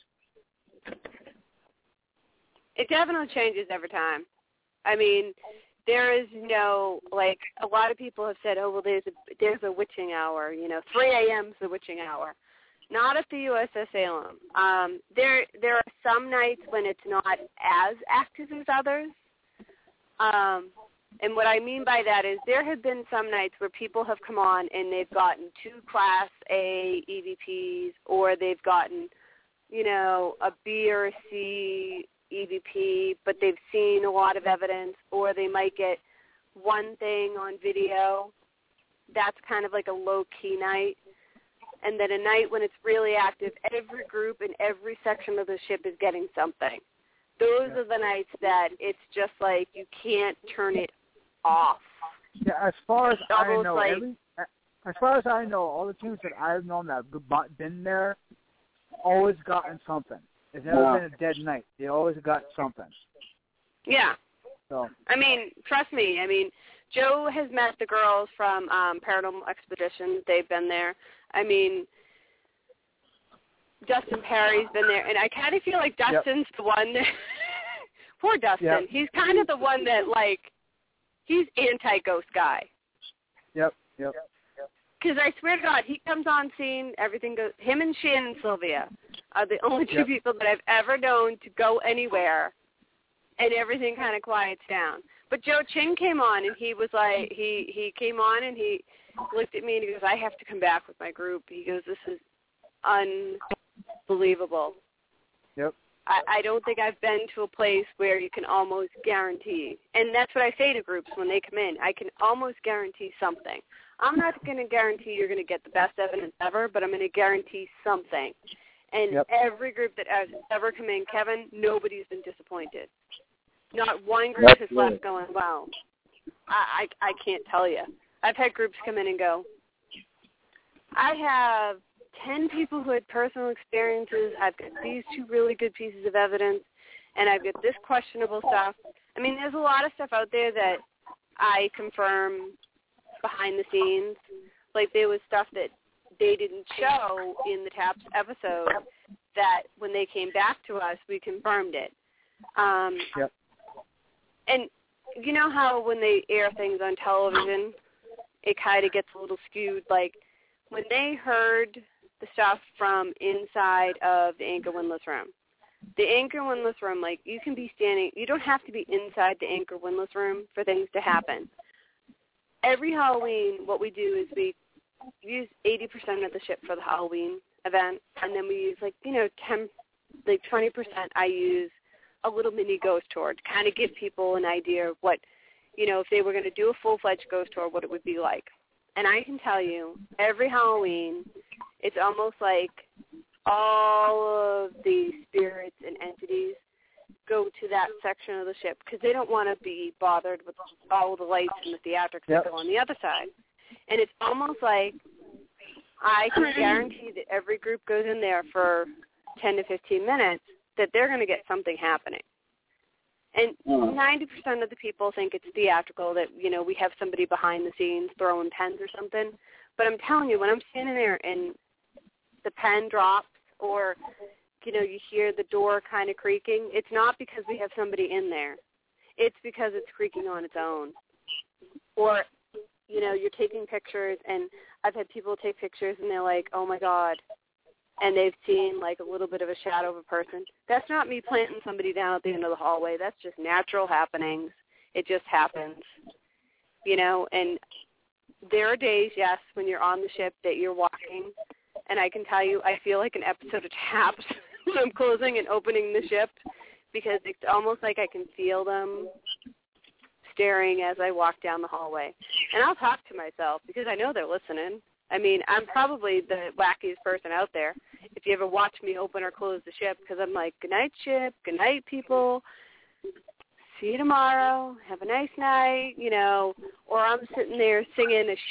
It definitely changes every time. I mean, there is no, like, a lot of people have said, oh, well, there's a witching hour, 3 a.m. is the witching hour. Not at the USS Salem. There are some nights when it's not as active as others. And what I mean by that is there have been some nights where people have come on and they've gotten 2 Class A EVPs, or they've gotten, a B or a C EVP, but they've seen a lot of evidence, or they might get one thing on video. That's kind of like a low-key night. And then a night when it's really active, every group in every section of the ship is getting something. Those are the nights that it's just like you can't turn it off. Yeah, as far as I know, all the teams that I've known that have been there always gotten something. There's never been a dead night. They always got something. Yeah. So. I mean, trust me. I mean, Joe has met the girls from Paranormal Expedition. They've been there. I mean, Dustin Perry's been there. And I kind of feel like Dustin's the one that – poor Dustin. Yep. He's kind of the one that, like, he's anti-ghost guy. Yep. Because I swear to God, he comes on scene, everything goes – him and Shannon Sylvia are the only 2 people that I've ever known to go anywhere and everything kind of quiets down. But Joe Ching came on, and he was like – he came on, and he looked at me, and he goes, I have to come back with my group. He goes, this is unbelievable. Yep. I don't think I've been to a place where you can almost guarantee. And that's what I say to groups when they come in. I can almost guarantee something. I'm not going to guarantee you're going to get the best evidence ever, but I'm going to guarantee something. And every group that has ever come in, Kevin, nobody's been disappointed. Not one group has left going, wow, I can't tell you. I've had groups come in and go, I have 10 people who had personal experiences. I've got these 2 really good pieces of evidence, and I've got this questionable stuff. I mean, there's a lot of stuff out there that I confirm behind the scenes. Like, there was stuff that they didn't show in the TAPS episode that when they came back to us, we confirmed it. And you know how when they air things on television, it kind of gets a little skewed. Like, when they heard the stuff from inside of the anchor windlass room. The anchor windlass room, like, you can be standing, you don't have to be inside the anchor windlass room for things to happen. Every Halloween, what we do is we use 80% of the ship for the Halloween event, and then we use, 20% I use a little mini ghost tour to kind of give people an idea of what, if they were going to do a full-fledged ghost tour, what it would be like. And I can tell you, every Halloween, it's almost like all of the spirits and entities go to that section of the ship because they don't want to be bothered with all the lights and the theatrics that go on the other side. And it's almost like I can guarantee that every group goes in there for 10 to 15 minutes that they're going to get something happening. And 90% of the people think it's theatrical, that, we have somebody behind the scenes throwing pens or something. But I'm telling you, when I'm standing there and the pen drops or you hear the door kind of creaking, it's not because we have somebody in there. It's because it's creaking on its own. Or, you're taking pictures, and I've had people take pictures, and they're like, oh, my God, and they've seen, like, a little bit of a shadow of a person. That's not me planting somebody down at the end of the hallway. That's just natural happenings. It just happens, and there are days, yes, when you're on the ship that you're walking, and I can tell you I feel like an episode of Taps when I'm closing and opening the ship, because it's almost like I can feel them staring as I walk down the hallway. And I'll talk to myself because I know they're listening. I mean, I'm probably the wackiest person out there if you ever watch me open or close the ship, because I'm like, good night, ship, good night, people. See you tomorrow. Have a nice night, or I'm sitting there singing a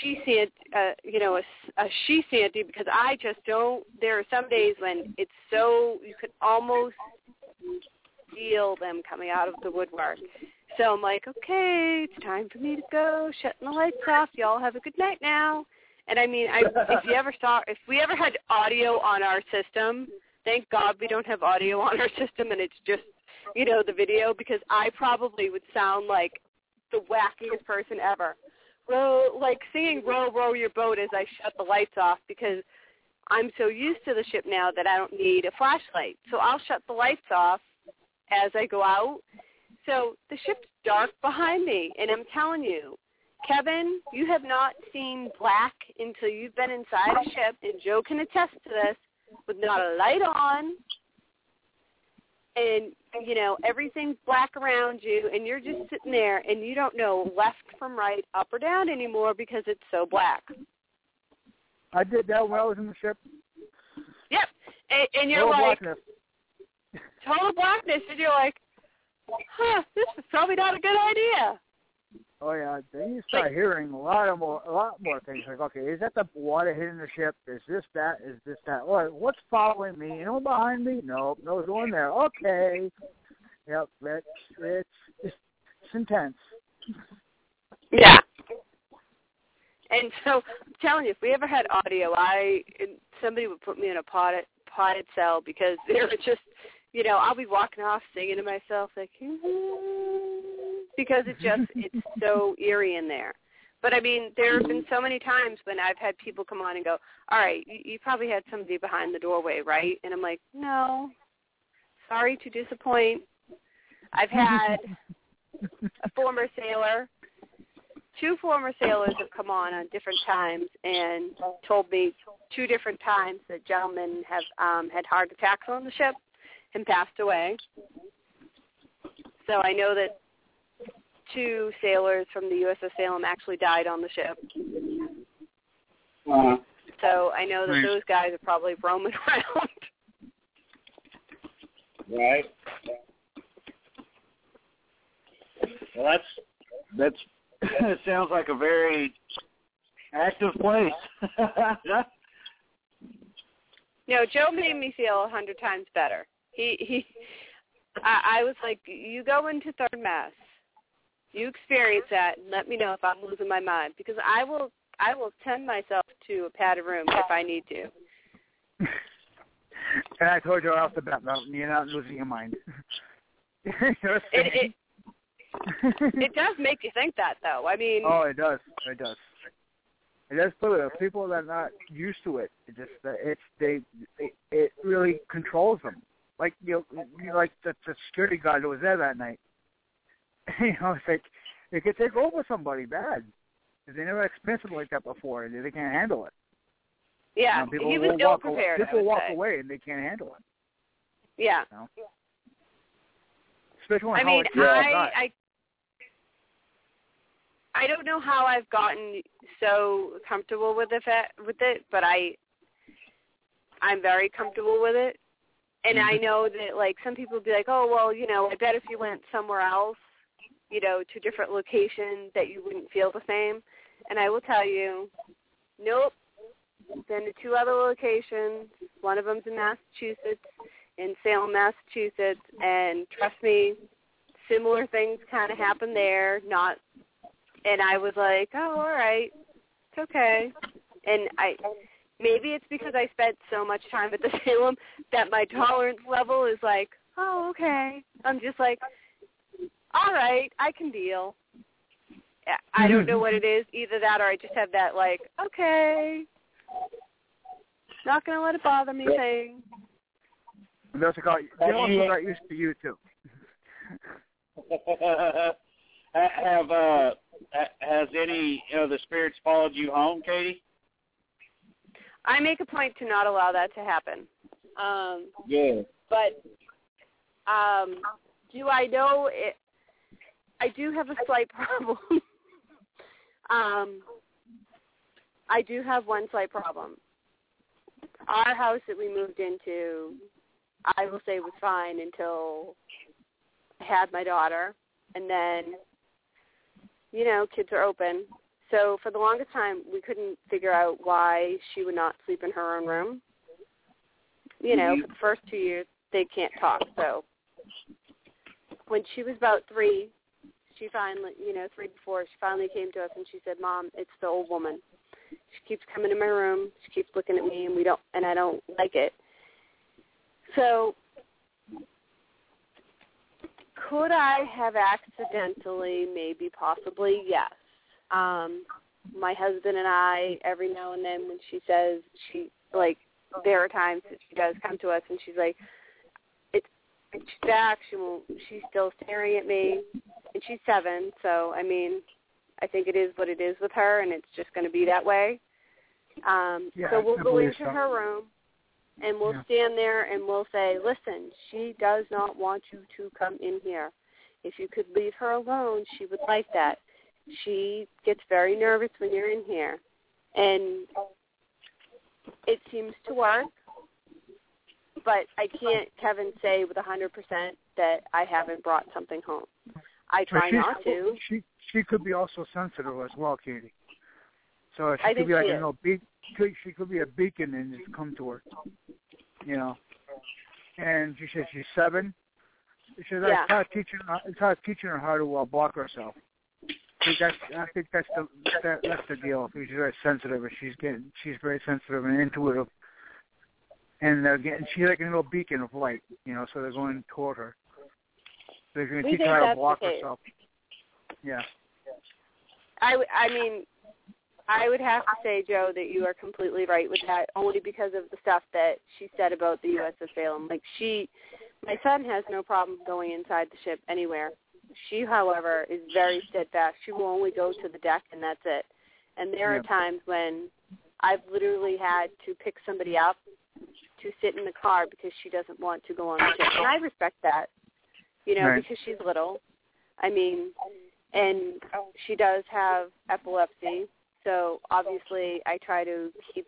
she shanty because I just don't. There are some days when it's so you could almost feel them coming out of the woodwork. So I'm like, okay, it's time for me to go. Shutting the lights off. Y'all have a good night now. And I mean, if we ever had audio on our system, thank God we don't have audio on our system, and it's just the video, because I probably would sound like the wackiest person ever. Singing row, row your boat as I shut the lights off, because I'm so used to the ship now that I don't need a flashlight. So I'll shut the lights off as I go out. So the ship's dark behind me, and I'm telling you, Kevin, you have not seen black until you've been inside a ship, and Joe can attest to this, with not a light on, and, everything's black around you, and you're just sitting there, and you don't know left from right, up or down anymore because it's so black. I did that when I was in the ship. Yep. And you're total like, blackness. Total blackness, and you're like, this is probably not a good idea. Oh yeah, then you start hearing a lot more things. Like, okay, is that the water hitting the ship? Is this that? Is this that? Or what's following me? Anyone behind me? Nope, no one there. Okay, yep, it's intense. Yeah. And so I'm telling you, if we ever had audio, somebody would put me in a potted cell, because they're just, I'll be walking off singing to myself like, because it's so eerie in there. But I mean, there have been so many times when I've had people come on and go, all right, you probably had somebody behind the doorway, right? And I'm like, no, sorry to disappoint. I've had a former sailor, 2 former sailors have come on different times and told me 2 different times that gentlemen have had heart attacks on the ship and passed away. So I know that 2 sailors from the USS Salem actually died on the ship. So I know that those guys are probably roaming around. Right. Well, that's it sounds like a very active place. No, Joe made me feel 100 times better. I was like, you go into third mess, you experience that, and let me know if I'm losing my mind, because I will send myself to a padded room if I need to. And I told you off the bat, you're not losing your mind. It does make you think that, though. I mean, oh, it does. It does. It does for people that are not used to it. It really controls them. Like like the security guard that was there that night. It's like it could take over somebody bad. They never experienced something like that before. They can't handle it. Yeah, he was ill prepared. People walk away and they can't handle it. Yeah. Especially when I don't know how I've gotten so comfortable with it, but I'm very comfortable with it. And I know that, like, some people would be like, oh, well, I bet if you went somewhere else, to different locations that you wouldn't feel the same. And I will tell you, nope. Been to 2 other locations. One of them's in Massachusetts, in Salem, Massachusetts. And trust me, similar things kind of happen there. And I was like, oh, all right. It's okay. And maybe it's because I spent so much time at the Salem that my tolerance level is like, oh, okay. I'm just like, all right, I can deal. I don't know what it is, either that or I just have that, like, okay, not going to let it bother me thing. They also got used to you, too. Has any of the spirits followed you home, Katie? I make a point to not allow that to happen. Yeah. But do I know it? I do have a slight problem. I do have one slight problem. Our house that we moved into, I will say, was fine until I had my daughter. And then, you know, kids are open. So for the longest time, we couldn't figure out why she would not sleep in her own room. You know, for the first 2 years, they can't talk. So when she was about 3, she finally, 3 before, she finally came to us and she said, Mom, it's the old woman. She keeps coming in my room. She keeps looking at me, and I don't like it. So could I have accidentally, maybe, possibly, yes. My husband and I, every now and then when she says there are times that she does come to us and she's like, she's back, she's still staring at me, and she's 7, so, I mean, I think it is what it is with her, and it's just going to be that way. So we'll go into her room, and we'll stand there, and we'll say, listen, she does not want you to come in here. If you could leave her alone, she would like that. She gets very nervous when you're in here. And it seems to work, but I can't, Kevin, say with 100% that I haven't brought something home. I try not to. She could be also sensitive as well, Katie. So I she could be she could be a beacon and just come to her, And she said she's 7. She said it's hard teaching her how to block herself. I think that's the deal. She's very sensitive, and she's very sensitive and intuitive, and she's like a little beacon of light, So they're going toward her. They're going to teach her how to block herself. Yeah. I mean, I would have to say, Joe, that you are completely right with that, only because of the stuff that she said about the USS Salem. Like my son has no problem going inside the ship anywhere. She, however, is very steadfast. She will only go to the deck, and that's it. And there are times when I've literally had to pick somebody up to sit in the car because she doesn't want to go on the ship. And I respect that, because she's little. I mean, and she does have epilepsy, so obviously I try to keep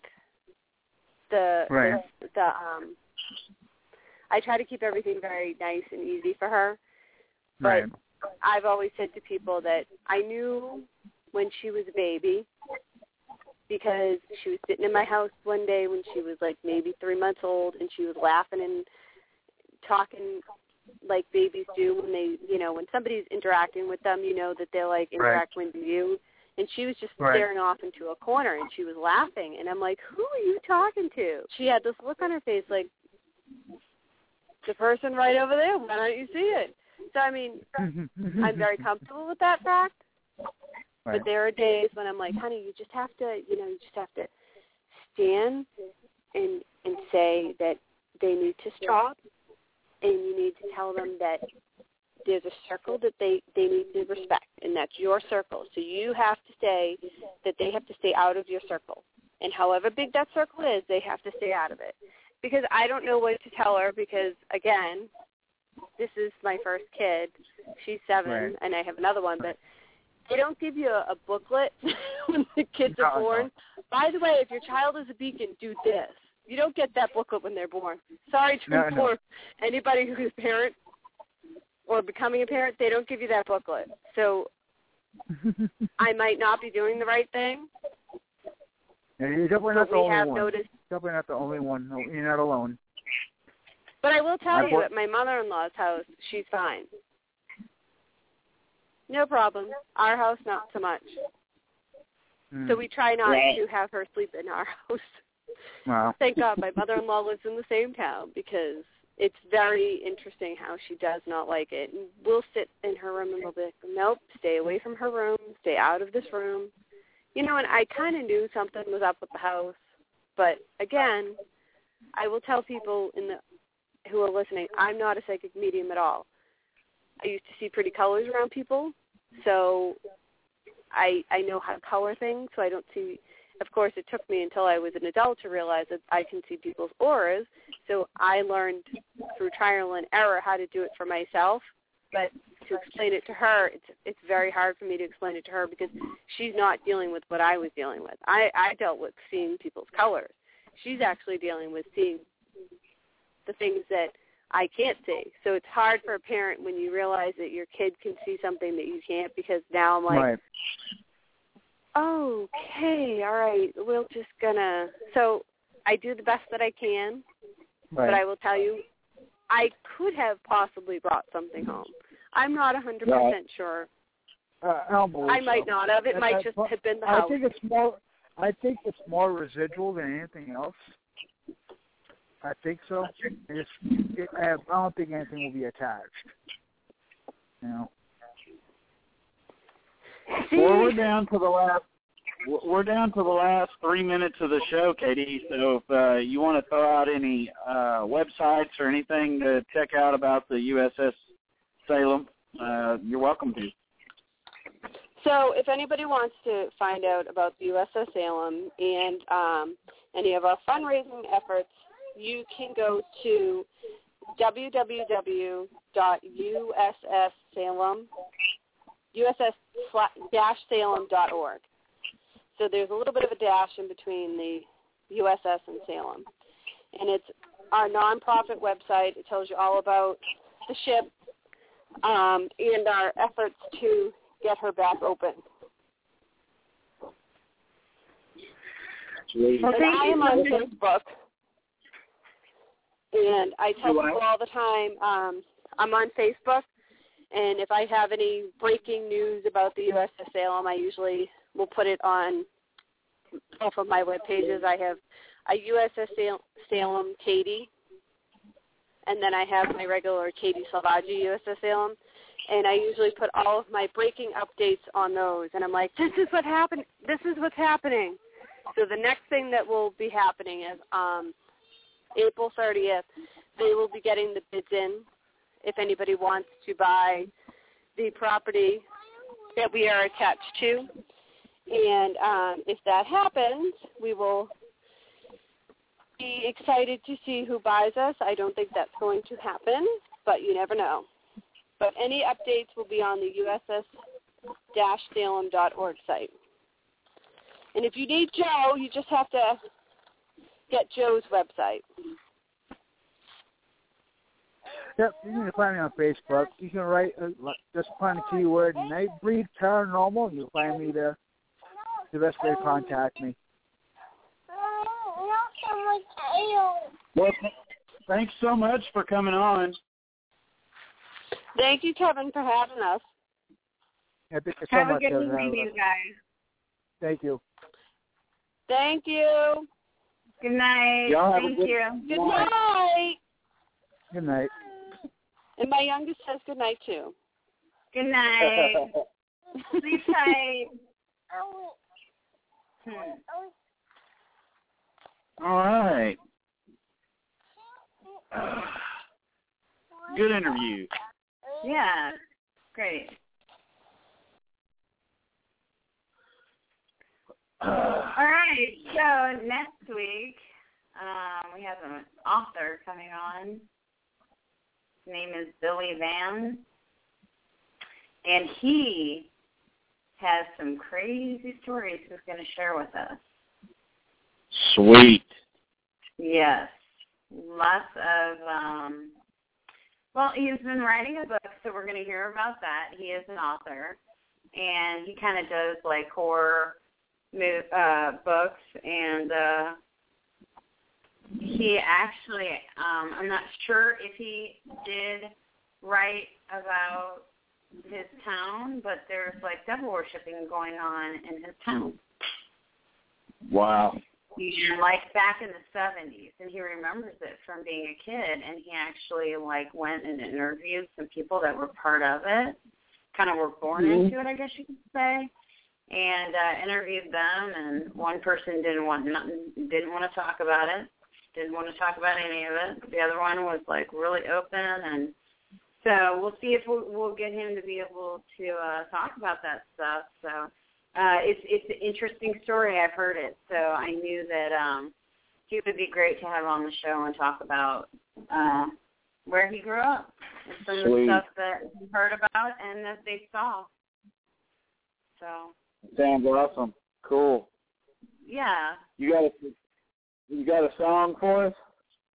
I try to keep everything very nice and easy for her. But I've always said to people that I knew when she was a baby because she was sitting in my house one day when she was like maybe 3 months old, and she was laughing and talking like babies do when they, when somebody's interacting with them, that they're like interacting with you. And she was just staring off into a corner, and she was laughing. And I'm like, who are you talking to? She had this look on her face like, the person right over there, why don't you see it? So, I mean, I'm very comfortable with that fact. But there are days when I'm like, honey, you just have to, stand and say that they need to stop, and you need to tell them that there's a circle that they need to respect, and that's your circle. So you have to say that they have to stay out of your circle. And however big that circle is, they have to stay out of it. Because I don't know what to tell her because, again, this is my first kid. She's 7, and I have another one. But they don't give you a booklet when the kids are born. By the way, if your child is a beacon, do this. You don't get that booklet when they're born. Sorry to inform anybody who is a parent or becoming a parent, they don't give you that booklet. So I might not be doing the right thing. Yeah, you're definitely not the only one. Noticed. Definitely not the only one. No, you're not alone. But I will tell you, at my mother-in-law's house, she's fine. No problem. Our house, not so much. So we try not to have her sleep in our house. Wow. Thank God my mother-in-law lives in the same town because it's very interesting how she does not like it. And we'll sit in her room and we'll be like, nope, stay away from her room, stay out of this room. You know, and I kind of knew something was up with the house. But, again, I will tell people who are listening, I'm not a psychic medium at all. I used to see pretty colors around people, so I know how to color things, so I don't see. Of course, it took me until I was an adult to realize that I can see people's auras, so I learned through trial and error how to do it for myself, but to explain it to her, it's very hard for me to explain it to her because she's not dealing with what I was dealing with. I dealt with seeing people's colors. She's actually dealing with seeing the things that I can't see. So it's hard for a parent when you realize that your kid can see something that you can't, because now I'm like, Right. Okay, all right, we're just gonna. So I do the best that I can, Right. but I will tell you, I could have possibly brought something home. I'm not 100% sure. I don't believe I might so. not have. It might just have been the house. I think it's more residual than anything else. I think so. I don't think anything will be attached. You know. Well, we're down to the last 3 minutes of the show, Katie. So if you want to throw out any websites or anything to check out about the USS Salem, you're welcome to. So if anybody wants to find out about the USS Salem and any of our fundraising efforts, you can go to uss-salem.org. So there's a little bit of a dash in between the USS and Salem. And it's our nonprofit website. It tells you all about the ship and our efforts to get her back open. And I am on Facebook. And I tell people all the time, I'm on Facebook, and if I have any breaking news about the USS Salem, I usually will put it on both of my web pages. I have a USS Salem Katie, and then I have my regular Katie Salvaggi USS Salem, and I usually put all of my breaking updates on those, and I'm like, this is what happened. This is what's happening. So the next thing that will be happening is April 30th, they will be getting the bids in if anybody wants to buy the property that we are attached to. And if that happens, we will be excited to see who buys us. I don't think that's going to happen, but you never know. But any updates will be on the uss-salem.org site. And if you need Joe, you just have to get Joe's website. Yep, you can find me on Facebook. You can write, just find the keyword Nightbreed Paranormal, and you'll find me there. The best way to contact me. Well, thanks so much for coming on. Thank you, Kevin, for having us. Yeah, thank you so Have a much, good Kevin. evening, you guys. Thank you. Thank you. Good night. Y'all have Thank a good you. Good night. Good night. And my youngest says good night, too. Good night. Sleep tight. All right. Good interview. Yeah. Great. All right. So next week, we have an author coming on. His name is Billy Van. And he has some crazy stories he's going to share with us. Sweet. Yes. Lots of, he's been writing a book, so we're going to hear about that. He is an author, and he kind of does, like, horror books, and he actually, I'm not sure if he did write about his town, but there's, like, devil worshiping going on in his town. Wow. like back in the 70s, and he remembers it from being a kid, and he actually like went and interviewed some people that were part of it, kind of were born into it, I guess you could say, and interviewed them, and one person didn't want to talk about it, didn't want to talk about any of it. The other one was like really open, and so we'll see if we'll get him to be able to talk about that stuff. So it's an interesting story. I've heard it, so I knew that he would be great to have on the show and talk about where he grew up and some of the stuff that he heard about and that they saw. So sounds awesome. Cool. Yeah. You got a song for us?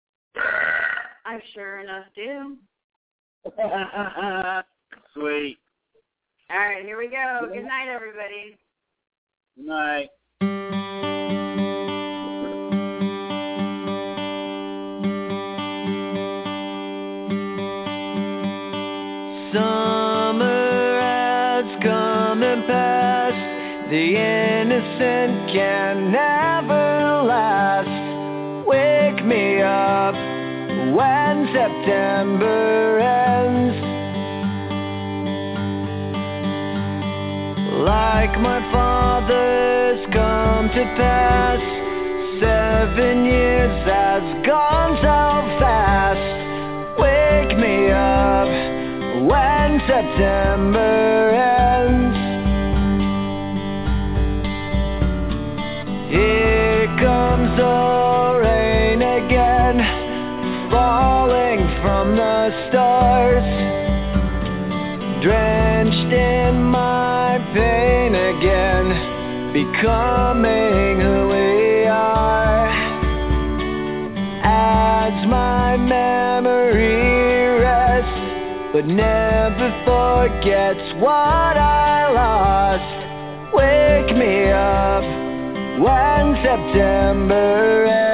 I sure enough do. Sweet. All right, here we go. Good night, everybody. Good night. Summer has come and passed. The innocent can never last. Wake me up when September ends. Like my father's come to pass, 7 years has gone so fast. Wake me up when September ends. Here comes the rain again, falling from the stars, drenched in my pain again, becoming who we are. As my memory rests, but never forgets what I lost. Wake me up when September ends.